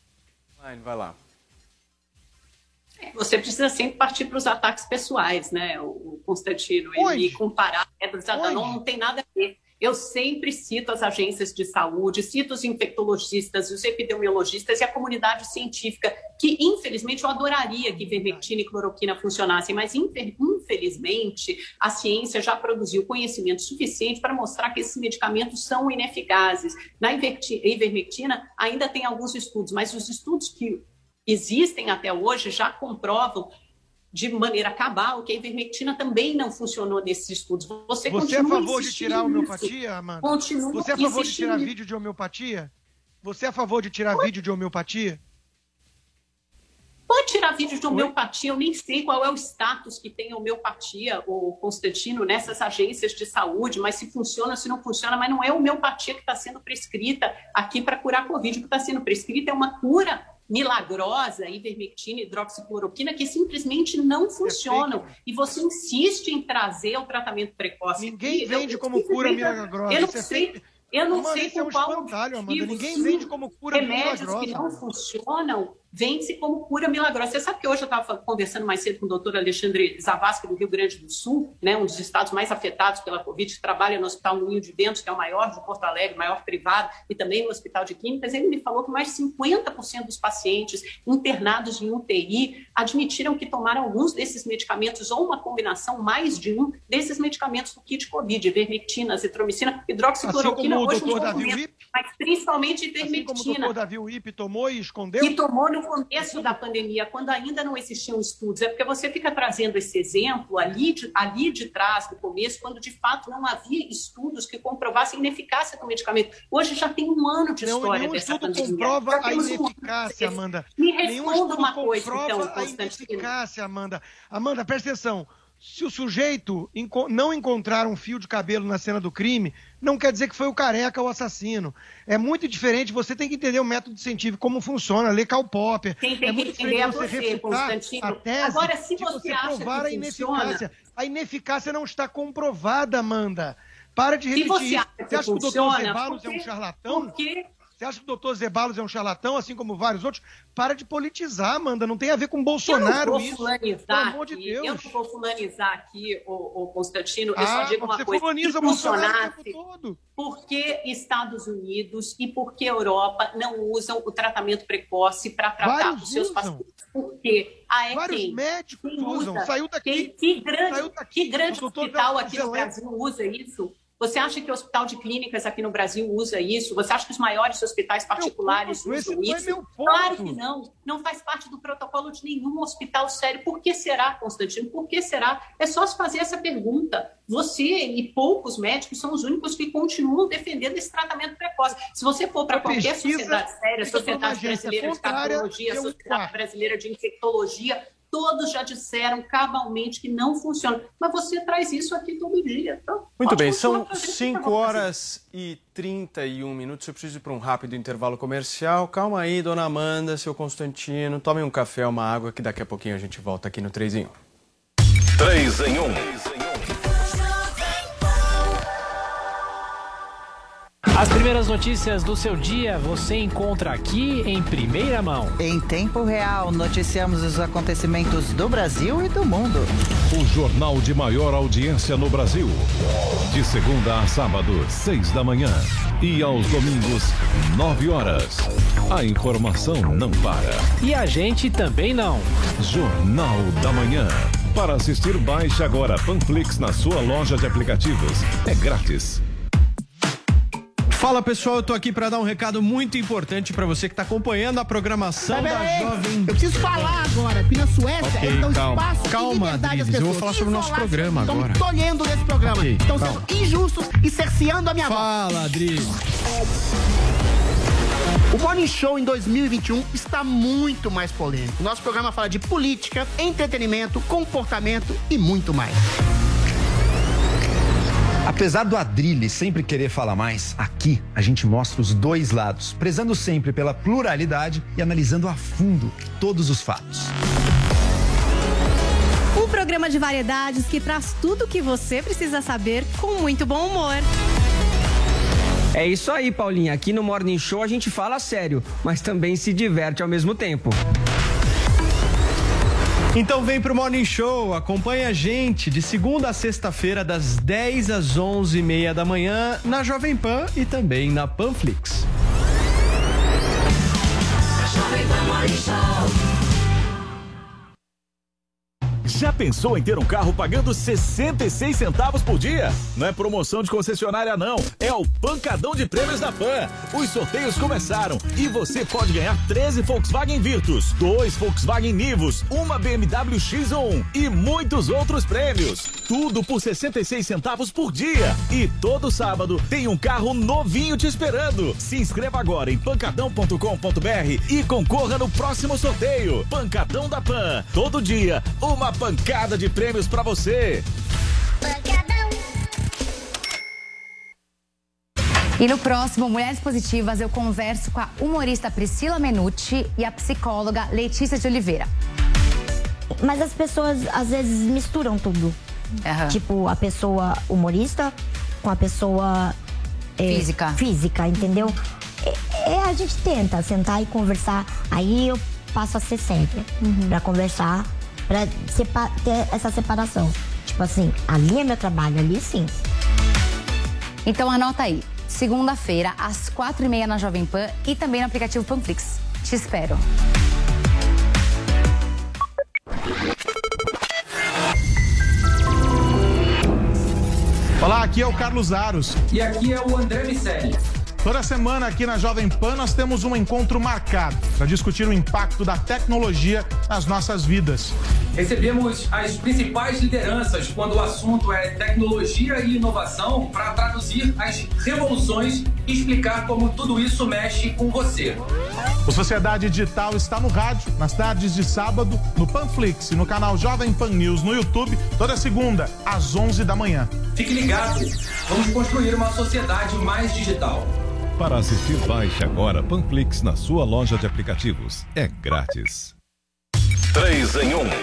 S2: Vai lá.
S4: Você precisa sempre partir para os ataques pessoais, né, o Constantino? Ele comparar Tedros Adhanom não tem nada a ver. Eu sempre cito as agências de saúde, cito os infectologistas, os epidemiologistas e a comunidade científica, que infelizmente eu adoraria que ivermectina e cloroquina funcionassem, mas infelizmente a ciência já produziu conhecimento suficiente para mostrar que esses medicamentos são ineficazes. Na ivermectina ainda tem alguns estudos, mas os estudos que existem até hoje já comprovam de maneira cabal que a ivermectina também não funcionou nesses estudos. Você,
S3: Você é a favor de tirar a homeopatia, Amanda?
S4: Continua
S3: Você é a favor de tirar
S4: nisso.
S3: vídeo de homeopatia? Você é a favor de tirar Oi? vídeo de homeopatia?
S4: Pode tirar vídeo de homeopatia, eu nem sei qual é o status que tem a homeopatia, o Constantino, nessas agências de saúde, mas se funciona, se não funciona, mas não é a homeopatia que está sendo prescrita aqui para curar a Covid. O que está sendo prescrita é uma cura milagrosa, ivermectina, hidroxicloroquina, que simplesmente não funcionam. Perfeito. E você insiste em trazer o tratamento precoce.
S3: Ninguém vende eu, como cura milagrosa.
S4: Eu não
S3: Isso
S4: sei.
S3: É
S4: Eu não
S3: Amanda,
S4: sei
S3: isso é um
S4: com qual
S3: espantalho, Amanda.
S4: motivo,
S3: Ninguém
S4: sim,
S3: vende como cura
S4: remédios
S3: milagrosa.
S4: que não funcionam vende-se como cura milagrosa. Você sabe que hoje eu estava conversando mais cedo com o doutor Alexandre Zavascki, do Rio Grande do Sul, né, um dos estados mais afetados pela Covid, que trabalha no Hospital Moinho de Ventos, que é o maior de Porto Alegre, o maior privado, e também no Hospital de Clínicas. Ele me falou que mais de cinquenta por cento dos pacientes internados em U T I admitiram que tomaram alguns desses medicamentos ou uma combinação, mais de um, desses medicamentos do kit Covid, ivermectina, azitromicina, hidroxicloroquina,
S3: assim
S4: hoje
S3: como o
S4: um
S3: doutor Davi Wip,
S4: mas principalmente ivermectina.
S3: Assim como o doutor Davi Wip tomou e escondeu?
S4: E tomou no começo da pandemia, quando ainda não existiam estudos. É porque você fica trazendo esse exemplo ali de, ali de trás, no começo, quando de fato não havia estudos que comprovassem a ineficácia do medicamento. Hoje já tem um ano de história
S3: não,
S4: dessa
S3: pandemia.
S4: pandemia.
S3: Nenhum estudo comprova a
S4: um
S3: ineficácia, Amanda.
S4: Me responda uma coisa, então,
S3: a ineficácia, Amanda. Amanda, presta atenção. Se o sujeito não encontrar um fio de cabelo na cena do crime, não quer dizer que foi o careca o assassino. É muito diferente, você tem que entender o método científico, como funciona, ler Karl Popper.
S4: Quem tem
S3: é muito
S4: que entender é
S3: você,
S4: você, Constantino.
S3: a tese
S4: Agora, se
S3: de
S4: você,
S3: você
S4: acha
S3: provar
S4: que
S3: a ineficácia.
S4: funciona...
S3: A ineficácia não está comprovada, Amanda. Para de repetir
S4: você
S3: isso.
S4: acha que
S3: Você acha que o
S4: funciona,
S3: doutor Zeballos é um
S4: porque-
S3: charlatão?
S4: porque
S3: Você acha que o doutor Zeballos é um charlatão, assim como vários outros? Para de politizar, Amanda. Não tem a ver com
S4: Eu não
S3: Bolsonaro
S4: vou
S3: isso.
S4: fulanizar
S3: Pelo amor de
S4: aqui,
S3: Deus.
S4: eu não vou fulanizar aqui, o, Constantino, eu
S3: Ah,
S4: só digo uma
S3: você
S4: coisa,
S3: fulaniza
S4: se
S3: Bolsonaro o
S4: funcionasse,
S3: tempo todo.
S4: por que Estados Unidos e por que Europa não usam o tratamento precoce para tratar
S3: Vários
S4: os seus
S3: usam.
S4: pacientes? Por quê? Ah, é
S3: Vários
S4: quem?
S3: médicos
S4: Quem
S3: usam.
S4: usa?
S3: Saiu daqui.
S4: Quem, que grande,
S3: Saiu daqui.
S4: que grande
S3: O doutor
S4: hospital aqui no
S3: Zelé.
S4: Brasil usa isso? Você acha que o hospital de clínicas aqui no Brasil usa isso? Você acha que os maiores hospitais particulares
S3: ponto, esse
S4: usam
S3: não é
S4: isso?
S3: meu ponto.
S4: Claro que não. Não faz parte do protocolo de nenhum hospital sério. Por que será, Constantino? Por que será? É só se fazer essa pergunta. Você e poucos médicos são os únicos que continuam defendendo esse tratamento precoce. Se você for para
S3: A
S4: qualquer
S3: pesquisa
S4: sociedade séria,
S3: fica
S4: Sociedade
S3: por uma agência
S4: Brasileira de
S3: contrária,
S4: Cardiologia,
S3: que é um
S4: Sociedade
S3: quarto.
S4: Brasileira de Infectologia, todos já disseram cabalmente que não funciona. Mas você traz isso aqui todo dia. Então,
S2: Muito
S4: pode
S2: bem,
S4: continuar
S2: são
S4: fazendo o que
S2: cinco
S4: tá fazendo.
S2: horas e trinta e um minutos. Eu preciso ir para um rápido intervalo comercial. Calma aí, dona Amanda, seu Constantino. Tomem um café, uma água, que daqui a pouquinho a gente volta aqui no três em um.
S1: três em um.
S6: As primeiras notícias do seu dia você encontra aqui em primeira mão.
S7: Em tempo real, noticiamos os acontecimentos do Brasil e do mundo.
S1: O jornal de maior audiência no Brasil. De segunda a sábado, seis da manhã. E aos domingos, nove horas. A informação não para.
S6: E a gente também não.
S1: Jornal da Manhã. Para assistir, baixe agora Panflix na sua loja de aplicativos. É grátis.
S2: Fala pessoal, eu tô aqui para dar um recado muito importante para você que tá acompanhando a programação
S8: Pera
S2: da
S8: aí,
S2: Jovem.
S8: eu preciso falar agora, porque na Suécia
S2: Ok,
S8: eles dão
S2: calma.
S8: espaço
S2: Calma,
S8: e liberdade às
S2: Adriles, eu vou
S8: pessoas.
S2: falar sobre o nosso
S8: Isolar-
S2: programa
S8: estão
S2: agora.
S8: tolhendo desse programa.
S2: Ok,
S8: estão
S2: calma.
S8: sendo injustos e cerceando a minha voz.
S2: Fala, Adri.
S8: O Morning Show em dois mil e vinte e um está muito mais polêmico. Nosso programa fala de política, entretenimento, comportamento e muito mais.
S9: Apesar do Adrilles sempre querer falar mais, aqui a gente mostra os dois lados, prezando sempre pela pluralidade e analisando a fundo todos os fatos.
S10: Um programa de variedades que traz tudo o que você precisa saber com muito bom humor.
S11: É isso aí, Paulinha. Aqui no Morning Show a gente fala sério, mas também se diverte ao mesmo tempo.
S2: Então vem pro Morning Show, acompanha a gente de segunda a sexta-feira, das dez às onze e meia da manhã, na Jovem Pan e também na Panflix.
S12: Já pensou em ter um carro pagando sessenta e seis centavos por dia? Não é promoção de concessionária não, é o Pancadão de Prêmios da Pan. Os sorteios começaram e você pode ganhar treze Volkswagen Virtus, dois Volkswagen Nivus, uma B M W X um e muitos outros prêmios. Tudo por sessenta e seis centavos por dia. E todo sábado tem um carro novinho te esperando. Se inscreva agora em pancadão ponto com ponto br e concorra no próximo sorteio. Pancadão da Pan. Todo dia, uma pancada de prêmios pra você.
S13: E no próximo Mulheres Positivas eu converso com a humorista Priscila Menucci e a psicóloga Letícia de Oliveira.
S14: Mas as pessoas às vezes misturam tudo.
S13: Uhum.
S14: Tipo, a pessoa humorista com a pessoa
S13: é, física.
S14: física, entendeu? É, é, a gente tenta sentar e conversar, aí eu passo a ser sempre, uhum. pra conversar, pra sepa- ter essa separação. Tipo assim, ali é meu trabalho, ali sim.
S13: Então anota aí, segunda-feira, às quatro e meia na Jovem Pan e também no aplicativo Panflix. Te espero.
S15: Olá, aqui é o Carlos Aros.
S16: E aqui é o André Miceli.
S15: Toda semana aqui na Jovem Pan nós temos um encontro marcado para discutir o impacto da tecnologia nas nossas vidas.
S16: Recebemos as principais lideranças quando o assunto é tecnologia e inovação para traduzir as revoluções e explicar como tudo isso mexe com você.
S15: O Sociedade Digital está no rádio, nas tardes de sábado, no Panflix e no canal Jovem Pan News no YouTube, toda segunda, às onze da manhã.
S16: Fique ligado, vamos construir uma sociedade mais digital.
S1: Para assistir, baixe agora Panflix na sua loja de aplicativos. É grátis. três em um.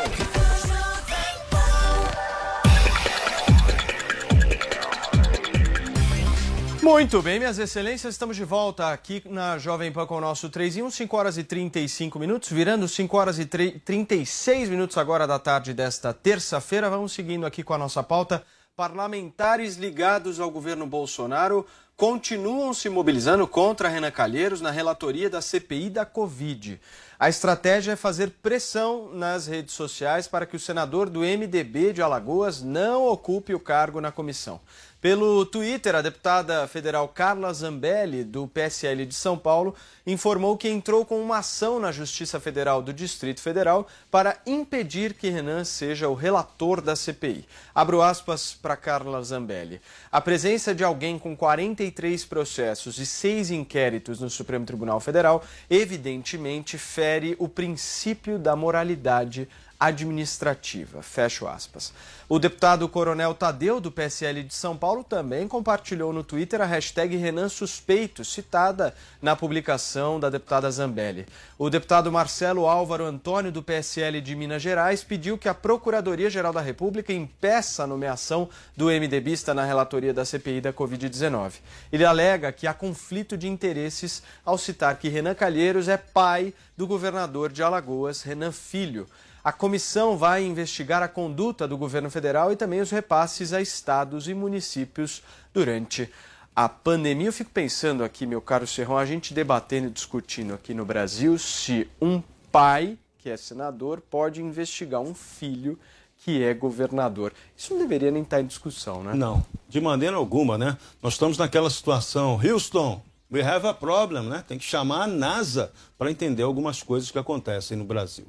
S2: Muito bem, minhas excelências, estamos de volta aqui na Jovem Pan com o nosso três em um, cinco horas e trinta e cinco minutos, virando cinco horas e trinta e seis minutos agora da tarde desta terça-feira. Vamos seguindo aqui com a nossa pauta. Parlamentares ligados ao governo Bolsonaro continuam se mobilizando contra Renan Calheiros na relatoria da C P I da Covid. A estratégia é fazer pressão nas redes sociais para que o senador do M D B de Alagoas não ocupe o cargo na comissão. Pelo Twitter, a deputada federal Carla Zambelli, do P S L de São Paulo, informou que entrou com uma ação na Justiça Federal do Distrito Federal para impedir que Renan seja o relator da C P I. Abro aspas para Carla Zambelli. A presença de alguém com quarenta e três processos e seis inquéritos no Supremo Tribunal Federal evidentemente fere o princípio da moralidade administrativa. Fecho aspas. O deputado Coronel Tadeu, do P S L de São Paulo, também compartilhou no Twitter a hashtag Renan Suspeito, citada na publicação da deputada Zambelli. O deputado Marcelo Álvaro Antônio, do P S L de Minas Gerais, pediu que a Procuradoria-Geral da República impeça a nomeação do MDBista na relatoria da C P I da covid dezenove. Ele alega que há conflito de interesses ao citar que Renan Calheiros é pai do governador de Alagoas, Renan Filho. A comissão vai investigar a conduta do governo federal e também os repasses a estados e municípios durante a pandemia. Eu fico pensando aqui, meu caro Serrão, a gente debatendo e discutindo aqui no Brasil se um pai, que é senador, pode investigar um filho que é governador. Isso não deveria nem estar em discussão, né?
S5: Não, de maneira alguma, né? Nós estamos naquela situação, Houston, we have a problem, né? Tem que chamar a NASA para entender algumas coisas que acontecem no Brasil.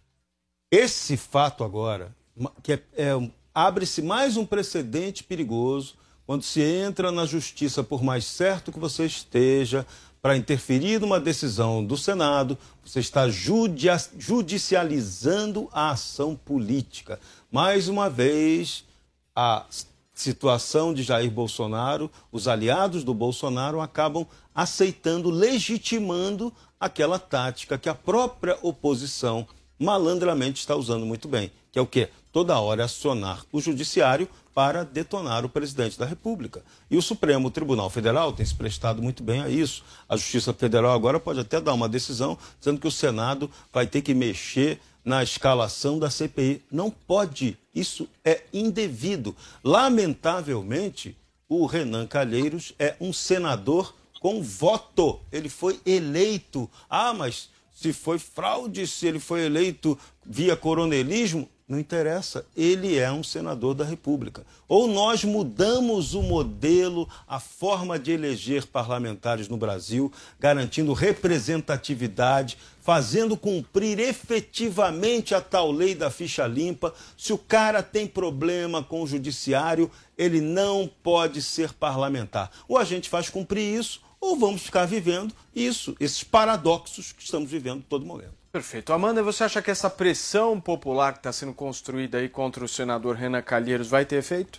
S5: Esse fato agora, que é, é, abre-se mais um precedente perigoso quando se entra na justiça, por mais certo que você esteja, para interferir numa decisão do Senado, você está judia, judicializando a ação política. Mais uma vez, a situação de Jair Bolsonaro, os aliados do Bolsonaro acabam aceitando, legitimando aquela tática que a própria oposição malandramente está usando muito bem, que é o quê? Toda hora acionar o judiciário para detonar o presidente da República. E o Supremo Tribunal Federal tem se prestado muito bem a isso. A Justiça Federal agora pode até dar uma decisão dizendo que o Senado vai ter que mexer na escalação da C P I. Não pode. Isso é indevido. Lamentavelmente, o Renan Calheiros é um senador com voto. Ele foi eleito. Ah, mas se foi fraude, se ele foi eleito via coronelismo, não interessa. Ele é um senador da República. Ou nós mudamos o modelo, a forma de eleger parlamentares no Brasil, garantindo representatividade, fazendo cumprir efetivamente a tal lei da ficha limpa. Se o cara tem problema com o judiciário, ele não pode ser parlamentar. Ou a gente faz cumprir isso, ou vamos ficar vivendo isso, esses paradoxos que estamos vivendo todo momento.
S2: Perfeito. Amanda, você acha que essa pressão popular que está sendo construída aí contra o senador Renan Calheiros vai ter efeito?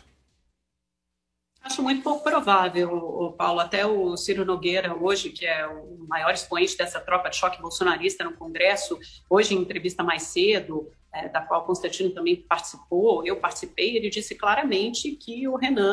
S4: Acho muito pouco provável, Paulo. Até o Ciro Nogueira, hoje, que é o maior expoente dessa tropa de choque bolsonarista no Congresso, hoje em entrevista mais cedo, é, da qual Constantino também participou, eu participei, ele disse claramente que o Renan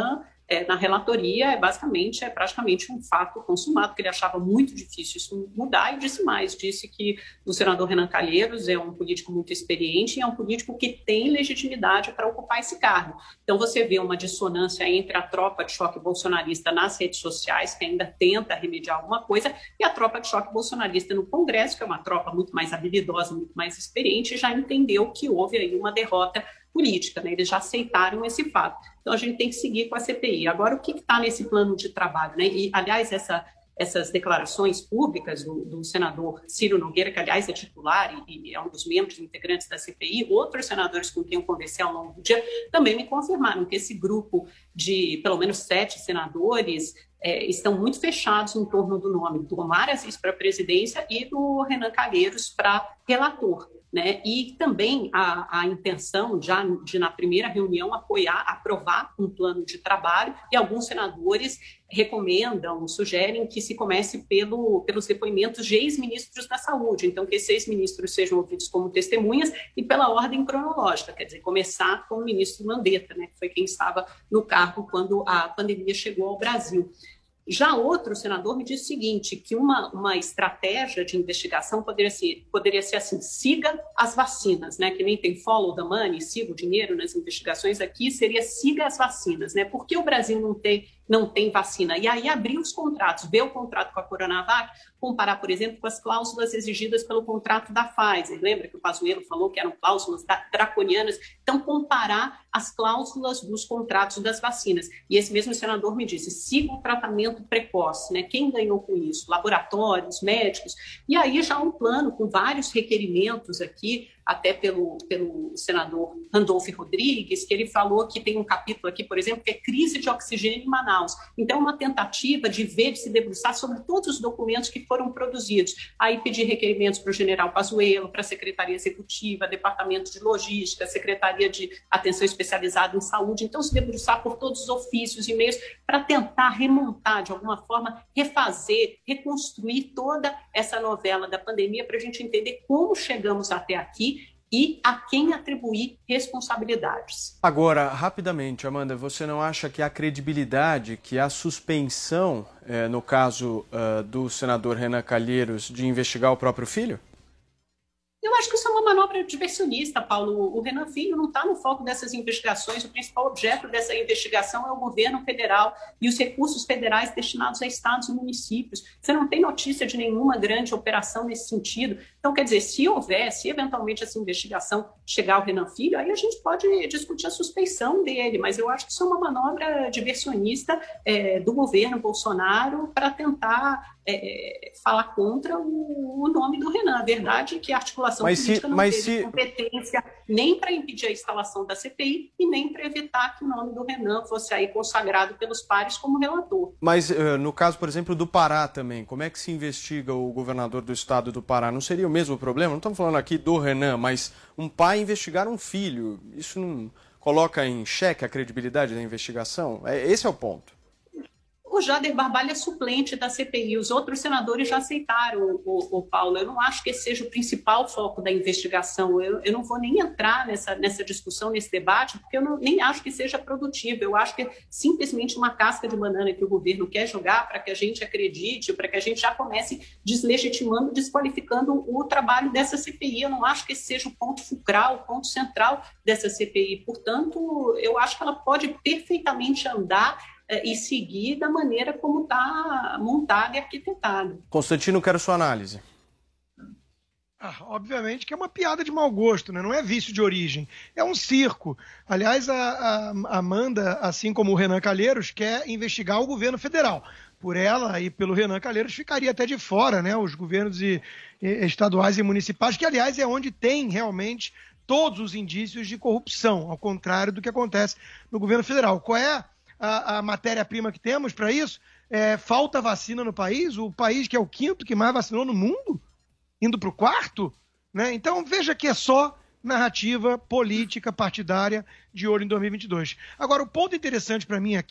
S4: é, na relatoria, é basicamente, é praticamente um fato consumado, que ele achava muito difícil isso mudar, e disse mais, disse que o senador Renan Calheiros é um político muito experiente e é um político que tem legitimidade para ocupar esse cargo. Então você vê uma dissonância entre a tropa de choque bolsonarista nas redes sociais, que ainda tenta remediar alguma coisa, e a tropa de choque bolsonarista no Congresso, que é uma tropa muito mais habilidosa, muito mais experiente, já entendeu que houve aí uma derrota política, né? Eles já aceitaram esse fato. Então a gente tem que seguir com a C P I. Agora, o que está nesse plano de trabalho, né? E, aliás, essa, essas declarações públicas do, do senador Ciro Nogueira, que, aliás, é titular e, e é um dos membros integrantes da C P I, outros senadores com quem eu conversei ao longo do dia também me confirmaram que esse grupo de, pelo menos, sete senadores é, estão muito fechados em torno do nome do Omar Aziz para a presidência e do Renan Calheiros para relator. Né? E também a, a intenção já de, na primeira reunião, apoiar, aprovar um plano de trabalho, e alguns senadores recomendam, sugerem que se comece pelo, pelos depoimentos de ex-ministros da saúde, então que esses ex-ministros sejam ouvidos como testemunhas e pela ordem cronológica, quer dizer, começar com o ministro Mandetta, né, que foi quem estava no cargo quando a pandemia chegou ao Brasil. Já outro senador me disse o seguinte, que uma, uma estratégia de investigação poderia ser, poderia ser assim, siga as vacinas, né? Que nem tem follow the money, siga o dinheiro nas investigações, aqui seria siga as vacinas, né? Por que o Brasil não tem, não tem vacina? E aí abrir os contratos, ver o contrato com a Coronavac, comparar, por exemplo, com as cláusulas exigidas pelo contrato da Pfizer. Lembra que o Pazuello falou que eram cláusulas draconianas? Então, comparar as cláusulas dos contratos das vacinas. E esse mesmo senador me disse, siga o tratamento precoce, né? Quem ganhou com isso? Laboratórios, médicos. E aí já um plano com vários requerimentos aqui, até pelo, pelo senador Randolph Rodrigues, que ele falou que tem um capítulo aqui, por exemplo, que é crise de oxigênio em Manaus. Então, uma tentativa de ver, de se debruçar sobre todos os documentos que foram produzidos. Aí pedir requerimentos para o general Pazuello, para a Secretaria Executiva, Departamento de Logística, Secretaria de Atenção Especializada em Saúde. Então, se debruçar por todos os ofícios e meios para tentar remontar, de alguma forma, refazer, reconstruir toda essa novela da pandemia para a gente entender como chegamos até aqui e a quem atribuir responsabilidades.
S2: Agora, rapidamente, Amanda, você não acha que a credibilidade, que a suspensão, eh, no caso uh, do senador Renan Calheiros, de investigar o próprio filho?
S4: Eu acho que isso é uma manobra diversionista, Paulo. O Renan Filho não está no foco dessas investigações. O principal objeto dessa investigação é o governo federal e os recursos federais destinados a estados e municípios. Você não tem notícia de nenhuma grande operação nesse sentido. Então, quer dizer, se houver, se eventualmente essa investigação chegar ao Renan Filho, aí a gente pode discutir a suspeição dele, mas eu acho que isso é uma manobra diversionista é, do governo Bolsonaro para tentar é, falar contra o, o nome do Renan. A verdade é que a articulação
S2: mas
S4: política
S2: se,
S4: não
S2: mas
S4: teve
S2: se...
S4: competência nem para impedir a instalação da C P I e nem para evitar que o nome do Renan fosse aí consagrado pelos pares como relator.
S2: Mas no caso, por exemplo, do Pará também, como é que se investiga o governador do estado do Pará? Não seria o mesmo problema? Não estamos falando aqui do Renan, mas um pai investigar um filho. Isso não coloca em xeque a credibilidade da investigação? Esse é o ponto.
S4: O Jader Barbalho é suplente da C P I, os outros senadores já aceitaram, o, o Paulo. Eu não acho que esse seja o principal foco da investigação. Eu, eu não vou nem entrar nessa, nessa discussão, nesse debate, porque eu não, nem acho que seja produtivo. Eu acho que é simplesmente uma casca de banana que o governo quer jogar para que a gente acredite, para que a gente já comece deslegitimando, desqualificando o trabalho dessa C P I. Eu não acho que esse seja o ponto fulcral, o ponto central dessa C P I. Portanto, eu acho que ela pode perfeitamente andar e seguir da maneira como está montada e arquitetada.
S2: Constantino, quero sua análise.
S3: Ah, obviamente que é uma piada de mau gosto, né? Não é vício de origem, é um circo. Aliás, a, a Amanda, assim como o Renan Calheiros, quer investigar o governo federal. Por ela e pelo Renan Calheiros ficaria até de fora, né? Os governos e, e, estaduais e municipais, que aliás é onde tem realmente todos os indícios de corrupção, ao contrário do que acontece no governo federal. Qual é a, a matéria-prima que temos para isso? É, falta vacina no país, o país que é o quinto que mais vacinou no mundo, indo para o quarto, né? Então veja que é só narrativa política partidária de olho em dois mil e vinte e dois. Agora, o ponto interessante para mim aqui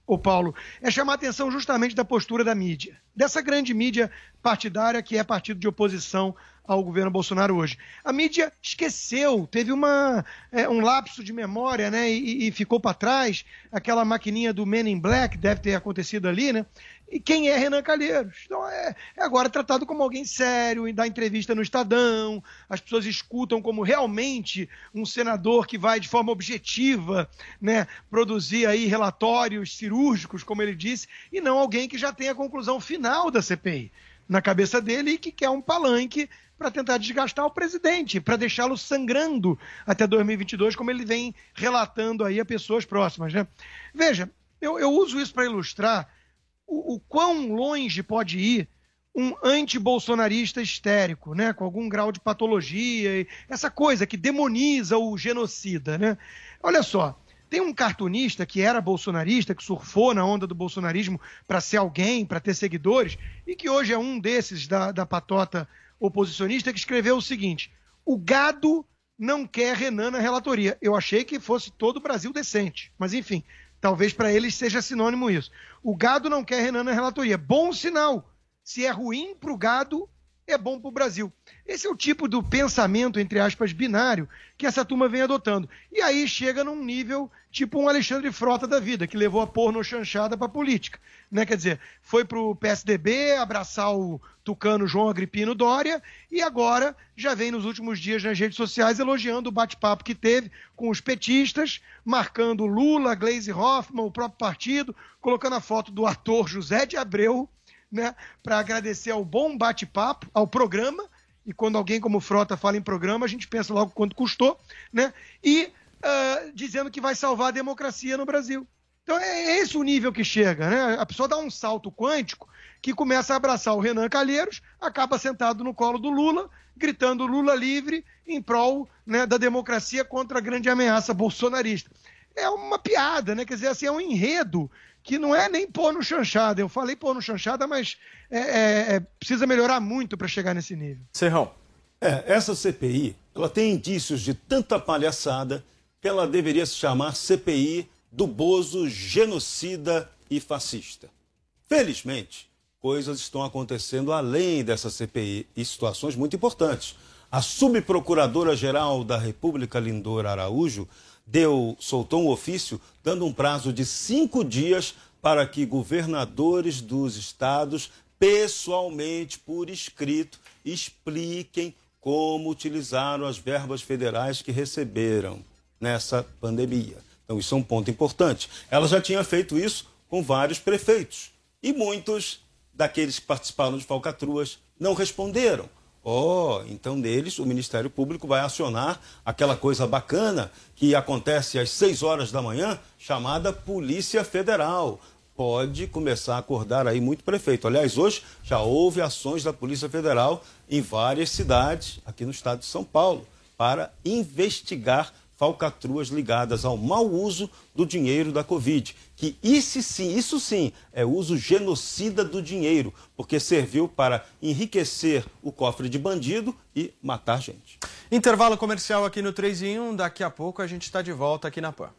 S3: ô Paulo, é chamar a atenção justamente da postura da mídia, dessa grande mídia partidária que é partido de oposição ao governo Bolsonaro hoje. A mídia esqueceu, teve uma, é, um lapso de memória, né, e, e ficou para trás aquela maquininha do Men in Black, deve ter acontecido ali, né? E quem é Renan Calheiros? Então é, é agora tratado como alguém sério, e dá entrevista no Estadão, as pessoas escutam como realmente um senador que vai de forma objetiva, né, produzir aí relatórios cirúrgicos, como ele disse, e não alguém que já tem a conclusão final da C P I na cabeça dele e que quer um palanque para tentar desgastar o presidente, para deixá-lo sangrando até dois mil e vinte e dois, como ele vem relatando aí a pessoas próximas, né? Veja, eu, eu uso isso para ilustrar o, o quão longe pode ir um anti-bolsonarista histérico, né? Com algum grau de patologia, e essa coisa que demoniza o genocida, né? Olha só, tem um cartunista que era bolsonarista, que surfou na onda do bolsonarismo para ser alguém, para ter seguidores, e que hoje é um desses da, da patota oposicionista, que escreveu o seguinte: o gado não quer Renan na relatoria. Eu achei que fosse todo o Brasil decente, mas enfim, talvez para eles seja sinônimo isso. O gado não quer Renan na relatoria. Bom sinal. Se é ruim para o gado, é bom para o Brasil. Esse é o tipo do pensamento, entre aspas, binário, que essa turma vem adotando. E aí chega num nível tipo um Alexandre Frota da vida, que levou a porno chanchada para a política. Né? Quer dizer, foi para o P S D B abraçar o tucano João Agripino Dória e agora já vem nos últimos dias nas redes sociais elogiando o bate-papo que teve com os petistas, marcando Lula, Gleisi Hoffmann, o próprio partido, colocando a foto do ator José de Abreu, né, para agradecer ao bom bate-papo, ao programa, e quando alguém como Frota fala em programa, a gente pensa logo quanto custou, né, e uh, dizendo que vai salvar a democracia no Brasil. Então é esse o nível que chega, né? A pessoa dá um salto quântico que começa a abraçar o Renan Calheiros, acaba sentado no colo do Lula, gritando Lula livre em prol, né, da democracia contra a grande ameaça bolsonarista. É uma piada, né? Quer dizer, assim, é um enredo que não é nem pôr no chanchada. Eu falei pôr no chanchada, mas é, é, é, precisa melhorar muito para chegar nesse nível.
S2: Serrão.
S5: É, essa C P I, ela tem indícios de tanta palhaçada que ela deveria se chamar C P I do Bozo genocida e fascista. Felizmente, coisas estão acontecendo além dessa C P I e situações muito importantes. A subprocuradora-geral da República, Lindora Araújo, deu, soltou um ofício dando um prazo de cinco dias para que governadores dos estados, pessoalmente, por escrito, expliquem como utilizaram as verbas federais que receberam nessa pandemia. Então, isso é um ponto importante. Ela já tinha feito isso com vários prefeitos. E muitos daqueles que participaram de falcatruas não responderam. Oh, então deles o Ministério Público vai acionar aquela coisa bacana que acontece às seis horas da manhã, chamada Polícia Federal. Pode começar a acordar aí muito prefeito. Aliás, hoje já houve ações da Polícia Federal em várias cidades aqui no estado de São Paulo para investigar falcatruas ligadas ao mau uso do dinheiro da Covid. Que isso sim, isso sim, é uso genocida do dinheiro, porque serviu para enriquecer o cofre de bandido e matar gente.
S2: Intervalo comercial aqui no três em um, daqui a pouco a gente está de volta aqui na Pan.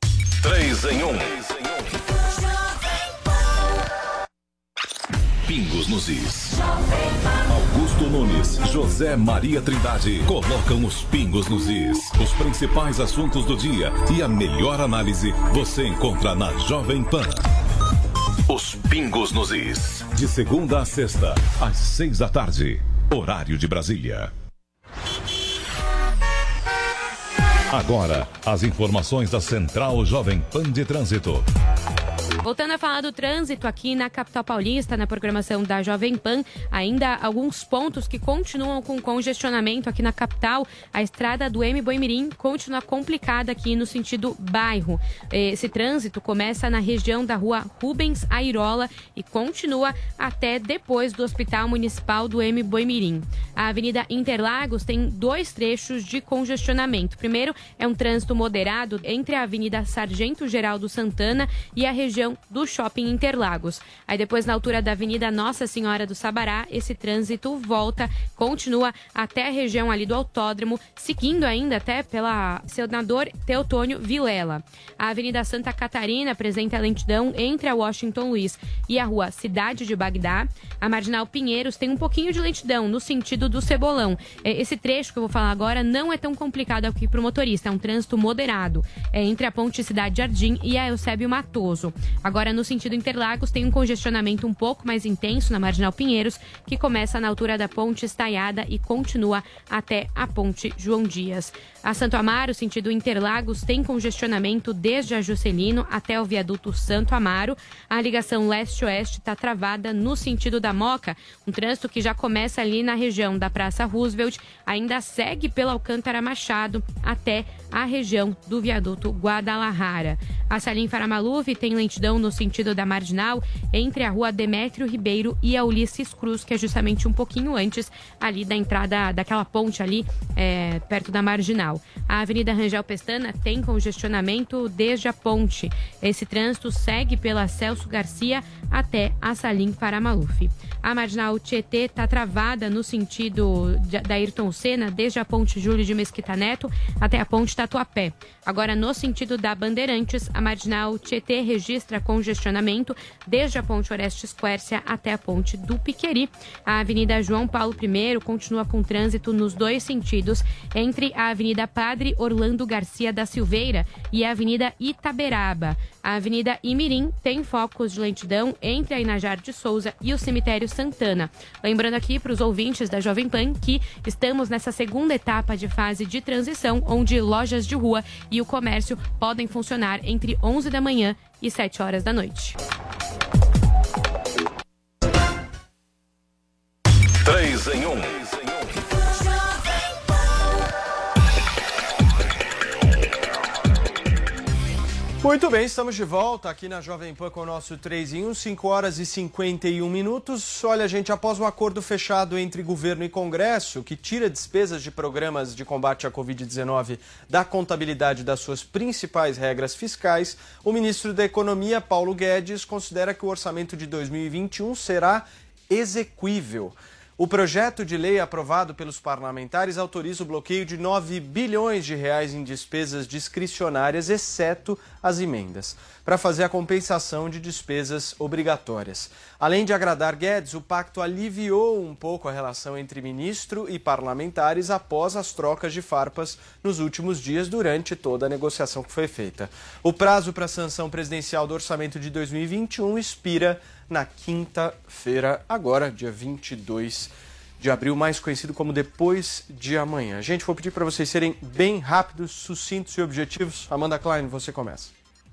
S1: três em um. Pingos nos is. Augusto Nunes, José Maria Trindade colocam os pingos nos is. Os principais assuntos do dia e a melhor análise você encontra na Jovem Pan. Os pingos nos is. De segunda a sexta, às seis da tarde, horário de Brasília. Agora, as informações da Central Jovem Pan de Trânsito.
S17: Voltando a falar do trânsito aqui na capital paulista, na programação da Jovem Pan, ainda alguns pontos que continuam com congestionamento aqui na capital. A estrada do M. Boimirim continua complicada aqui no sentido bairro. Esse trânsito começa na região da rua Rubens Airola e continua até depois do Hospital Municipal do M. Boimirim. A Avenida Interlagos tem dois trechos de congestionamento. Primeiro é um trânsito moderado entre a Avenida Sargento Geraldo Santana e a região região do Shopping Interlagos. Aí depois, na altura da Avenida Nossa Senhora do Sabará, esse trânsito volta, continua até a região ali do Autódromo, seguindo ainda até pela Senador Teotônio Vilela. A Avenida Santa Catarina apresenta lentidão entre a Washington Luiz e a Rua Cidade de Bagdá. A Marginal Pinheiros tem um pouquinho de lentidão no sentido do Cebolão. Esse trecho que eu vou falar agora não é tão complicado aqui para o motorista, é um trânsito moderado. É entre a Ponte Cidade Jardim e a Eusébio Matoso. Agora, no sentido Interlagos, tem um congestionamento um pouco mais intenso na Marginal Pinheiros, que começa na altura da Ponte Estaiada e continua até a Ponte João Dias. A Santo Amaro, sentido Interlagos, tem congestionamento desde a Juscelino até o viaduto Santo Amaro. A ligação leste-oeste está travada no sentido da Moca, um trânsito que já começa ali na região da Praça Roosevelt, ainda segue pela Alcântara Machado até a região do viaduto Guadalajara. A Salim Faramaluf tem lentidão no sentido da Marginal entre a Rua Demétrio Ribeiro e a Ulisses Cruz, que é justamente um pouquinho antes ali da entrada daquela ponte ali é, perto da Marginal. A Avenida Rangel Pestana tem congestionamento desde a ponte. Esse trânsito segue pela Celso Garcia até a Salim Faramaluf. A Marginal Tietê está travada no sentido da Ayrton Senna, desde a ponte Júlio de Mesquita Neto até a ponte Tatuapé. Agora, no sentido da Bandeirantes, a Marginal Tietê registra congestionamento desde a ponte Orestes Quércia até a ponte do Piqueri. A Avenida João Paulo I continua com trânsito nos dois sentidos, entre a Avenida Padre Orlando Garcia da Silveira e a Avenida Itaberaba. A Avenida Imirim tem focos de lentidão entre a Inajar de Souza e o Cemitério Santana. Lembrando aqui para os ouvintes da Jovem Pan que estamos nessa segunda etapa de fase de transição, onde lojas de rua e o comércio podem funcionar entre onze da manhã e sete horas da noite.
S1: três em um.
S2: Muito bem, estamos de volta aqui na Jovem Pan com o nosso três em um, cinco horas e cinquenta e um minutos. Olha, gente, após um acordo fechado entre governo e Congresso, que tira despesas de programas de combate à covid dezenove da contabilidade das suas principais regras fiscais, o ministro da Economia, Paulo Guedes, considera que o orçamento de dois mil e vinte e um será exequível. O projeto de lei aprovado pelos parlamentares autoriza o bloqueio de nove bilhões de reais em despesas discricionárias, exceto as emendas, para fazer a compensação de despesas obrigatórias. Além de agradar Guedes, o pacto aliviou um pouco a relação entre ministro e parlamentares após as trocas de farpas nos últimos dias durante toda a negociação que foi feita. O prazo para a sanção presidencial do orçamento de dois mil e vinte e um expira na quinta-feira, agora, dia vinte e dois de abril, mais conhecido como depois de amanhã. Gente, vou pedir para vocês serem bem rápidos, sucintos e objetivos. Amanda Klein, você começa.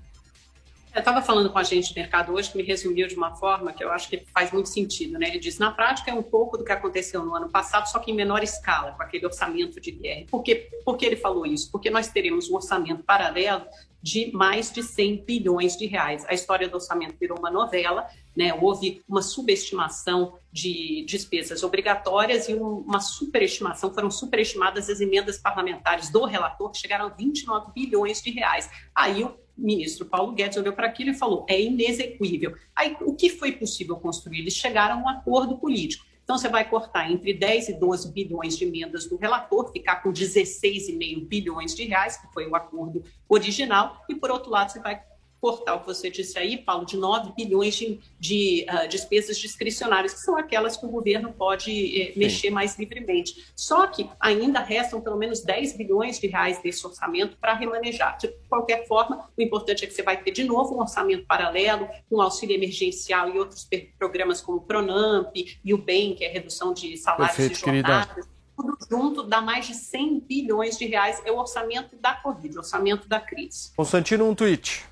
S4: Eu estava falando com a gente do mercado hoje, que me resumiu de uma forma que eu acho que faz muito sentido, né? Ele diz, na prática, é um pouco do que aconteceu no ano passado, só que em menor escala, com aquele orçamento de guerra. Por que, por que ele falou isso? Porque nós teremos um orçamento paralelo de mais de cem bilhões de reais. A história do orçamento virou uma novela, né? Houve uma subestimação de despesas obrigatórias e uma superestimação, foram superestimadas as emendas parlamentares do relator, que chegaram a vinte e nove bilhões de reais. Aí o ministro Paulo Guedes olhou para aquilo e falou, é inexequível. Aí o que foi possível construir? Eles chegaram a um acordo político. Então, você vai cortar entre dez e doze bilhões de emendas do relator, ficar com dezesseis vírgula cinco bilhões de reais, que foi o acordo original, e, por outro lado, você vai cortar o que você disse aí, Paulo, de nove bilhões de, de uh, despesas discricionárias, que são aquelas que o governo pode eh, mexer mais livremente. Só que ainda restam pelo menos dez bilhões de reais desse orçamento para remanejar. De qualquer forma, o importante é que você vai ter de novo um orçamento paralelo, com auxílio emergencial e outros programas como o Pronamp e o B E M, que é a redução de salários e jornadas. Tudo junto dá mais de cem bilhões de reais. É o orçamento da Covid, o orçamento da crise.
S2: Constantino, um tweet.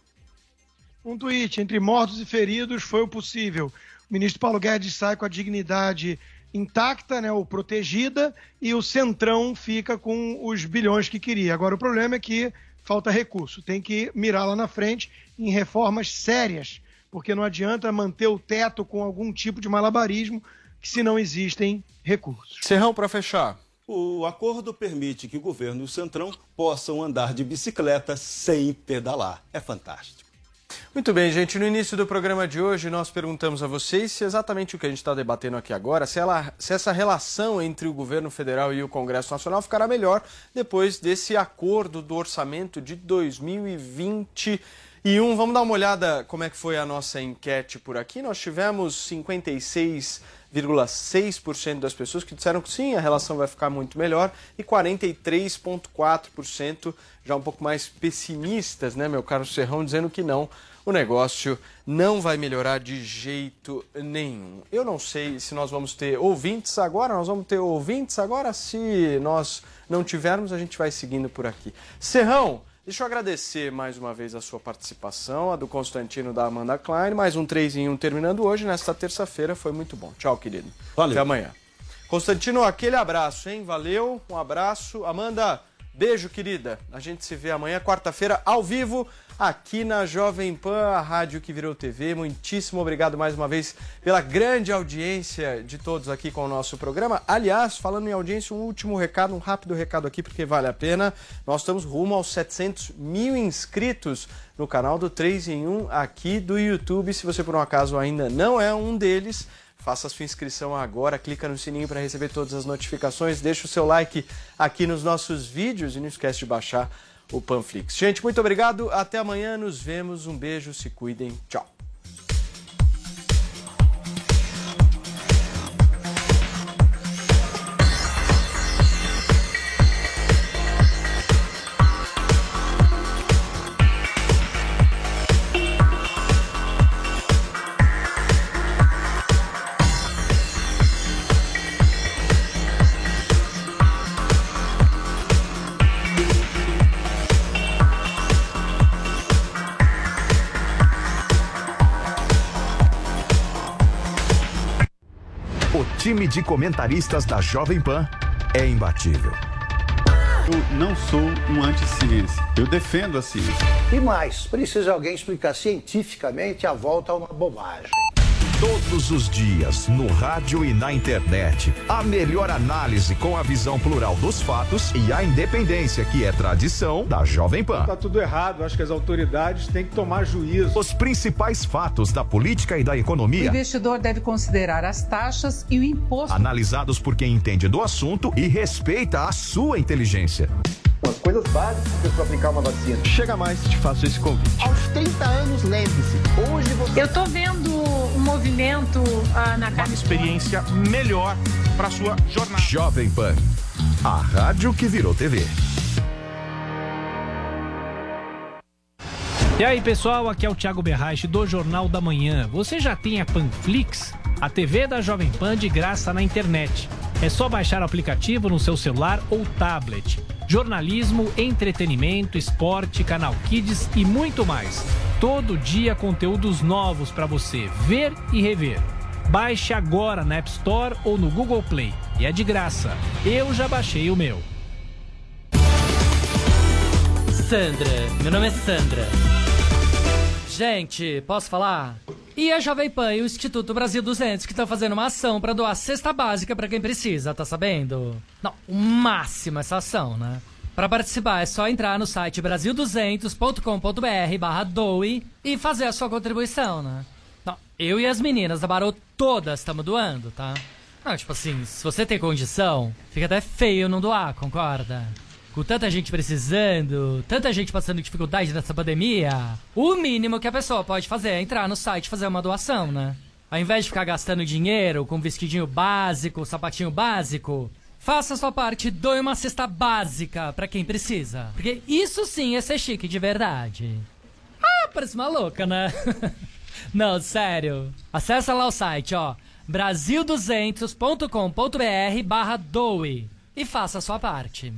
S3: Um tweet, entre mortos e feridos foi o possível. O ministro Paulo Guedes sai com a dignidade intacta, né, ou protegida, e o Centrão fica com os bilhões que queria. Agora, o problema é que falta recurso. Tem que mirar lá na frente em reformas sérias, porque não adianta manter o teto com algum tipo de malabarismo, se não existem recursos.
S2: Serrão, para fechar.
S5: O acordo permite que o governo e o Centrão possam andar de bicicleta sem pedalar. É fantástico.
S2: Muito bem, gente. No início do programa de hoje, nós perguntamos a vocês se exatamente o que a gente está debatendo aqui agora, se, ela, se essa relação entre o governo federal e o Congresso Nacional ficará melhor depois desse acordo do orçamento de dois mil e vinte e um. Vamos dar uma olhada como é que foi a nossa enquete por aqui. Nós tivemos cinquenta e seis vírgula seis por cento das pessoas que disseram que sim, a relação vai ficar muito melhor, e quarenta e três vírgula quatro por cento já um pouco mais pessimistas, né, meu caro Serrão, dizendo que não, o negócio não vai melhorar de jeito nenhum. Eu não sei se nós vamos ter ouvintes agora, nós vamos ter ouvintes agora, se nós não tivermos, a gente vai seguindo por aqui. Serrão, deixa eu agradecer mais uma vez a sua participação, a do Constantino, da Amanda Klein, mais um três em um terminando hoje, nesta terça-feira, foi muito bom. Tchau, querido.
S5: Valeu.
S2: Até amanhã. Constantino, aquele abraço, hein? Valeu, um abraço. Amanda, beijo, querida. A gente se vê amanhã, quarta-feira, ao vivo, aqui na Jovem Pan, a rádio que virou T V. Muitíssimo obrigado mais uma vez pela grande audiência de todos aqui com o nosso programa. Aliás, falando em audiência, um último recado, um rápido recado aqui, porque vale a pena. Nós estamos rumo aos setecentos mil inscritos no canal do três em um aqui do YouTube. Se você, por um acaso, ainda não é um deles, faça a sua inscrição agora, clica no sininho para receber todas as notificações, deixa o seu like aqui nos nossos vídeos e não esquece de baixar o Panflix. Gente, muito obrigado, até amanhã, nos vemos, um beijo, se cuidem, tchau.
S1: O time de comentaristas da Jovem Pan é imbatível.
S18: Eu não sou um anti-ciência, eu defendo a ciência.
S19: E mais, precisa alguém explicar cientificamente a volta a uma bobagem.
S1: Todos os dias, no rádio e na internet, a melhor análise com a visão plural dos fatos e a independência que é tradição da Jovem Pan.
S20: Tá tudo errado, acho que as autoridades têm que tomar juízo.
S1: Os principais fatos da política e da economia.
S21: O investidor deve considerar as taxas e o imposto.
S1: Analisados por quem entende do assunto e respeita a sua inteligência.
S22: As coisas básicas para aplicar uma vacina.
S1: Chega mais, te faço esse convite.
S8: Aos trinta anos, lembre-se, hoje você...
S21: Eu tô vendo um movimento ah, na
S15: Uma experiência melhor para sua jornada.
S1: Jovem Pan, a rádio que virou T V.
S6: E aí, pessoal, aqui é o Thiago Berraich do Jornal da Manhã. Você já tem a Panflix? A T V da Jovem Pan de graça na internet. É só baixar o aplicativo no seu celular ou tablet. Jornalismo, entretenimento, esporte, canal Kids e muito mais. Todo dia conteúdos novos para você ver e rever. Baixe agora na App Store ou no Google Play. E é de graça. Eu já baixei o meu.
S23: Sandra, meu nome é Sandra. Gente, posso falar? E a Jovem Pan e o Instituto Brasil duzentos que estão fazendo uma ação para doar cesta básica para quem precisa, tá sabendo? Não, o máximo essa ação, né? Para participar é só entrar no site brasil duzentos ponto com ponto br barra doe e fazer a sua contribuição, né? Não, eu e as meninas da Barô todas estamos doando, tá? Não, tipo assim, se você tem condição, fica até feio não doar, concorda? Com tanta gente precisando, tanta gente passando dificuldade nessa pandemia, o mínimo que a pessoa pode fazer é entrar no site e fazer uma doação, né? Ao invés de ficar gastando dinheiro com vestidinho básico, sapatinho básico, faça a sua parte e doe uma cesta básica pra quem precisa. Porque isso sim é ser chique de verdade. Ah, parece uma louca, né? Não, sério. Acessa lá o site, ó, brasil duzentos ponto com ponto br barra doe e faça a sua parte.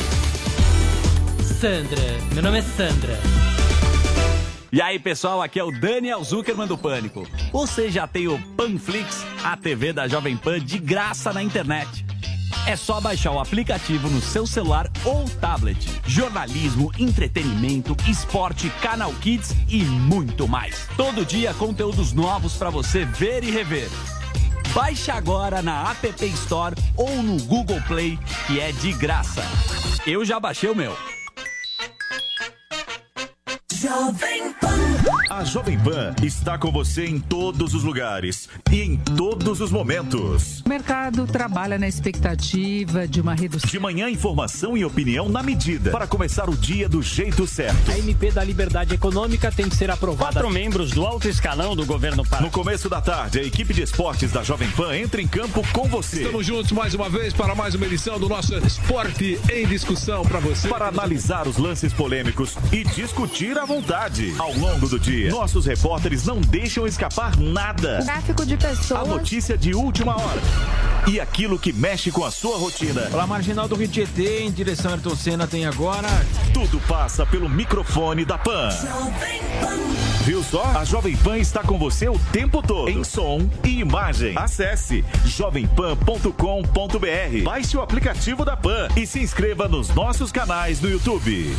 S23: Sandra, meu nome é Sandra.
S12: E aí, pessoal, aqui é o Daniel Zuckerman do Pânico. Você já tem o Panflix, a T V da Jovem Pan de graça na internet. É só baixar o aplicativo no seu celular ou tablet. Jornalismo, entretenimento, esporte, canal Kids e muito mais. Todo dia conteúdos novos para você ver e rever. Baixe agora na App Store ou no Google Play, que é de graça. Eu já baixei o meu.
S7: Jovem Pan.
S12: A Jovem Pan está com você em todos os lugares e em todos os momentos.
S21: O mercado trabalha na expectativa de uma redução.
S12: De manhã, informação e opinião na medida para começar o dia do jeito certo.
S6: A M P da Liberdade Econômica tem que ser aprovada.
S9: Quatro membros do alto escalão do governo Pará.
S12: No começo da tarde, a equipe de esportes da Jovem Pan entra em campo com você.
S10: Estamos juntos mais uma vez para mais uma edição do nosso Esporte em Discussão para você.
S12: Para analisar os lances polêmicos e discutir à vontade. Ao longo do dia, nossos repórteres não deixam escapar nada.
S21: Tráfico de pessoas.
S12: A notícia de última hora. E aquilo que mexe com a sua rotina.
S6: Pela Marginal do Rio Tietê, em direção a Ayrton Senna, tem agora...
S12: Tudo passa pelo microfone da Pan. Viu só? A Jovem Pan está com você o tempo todo. Em som e imagem. Acesse jovem pan ponto com ponto b r. Baixe o aplicativo da Pan e se inscreva nos nossos canais no YouTube.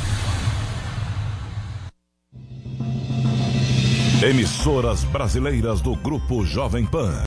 S1: Emissoras brasileiras do Grupo Jovem Pan.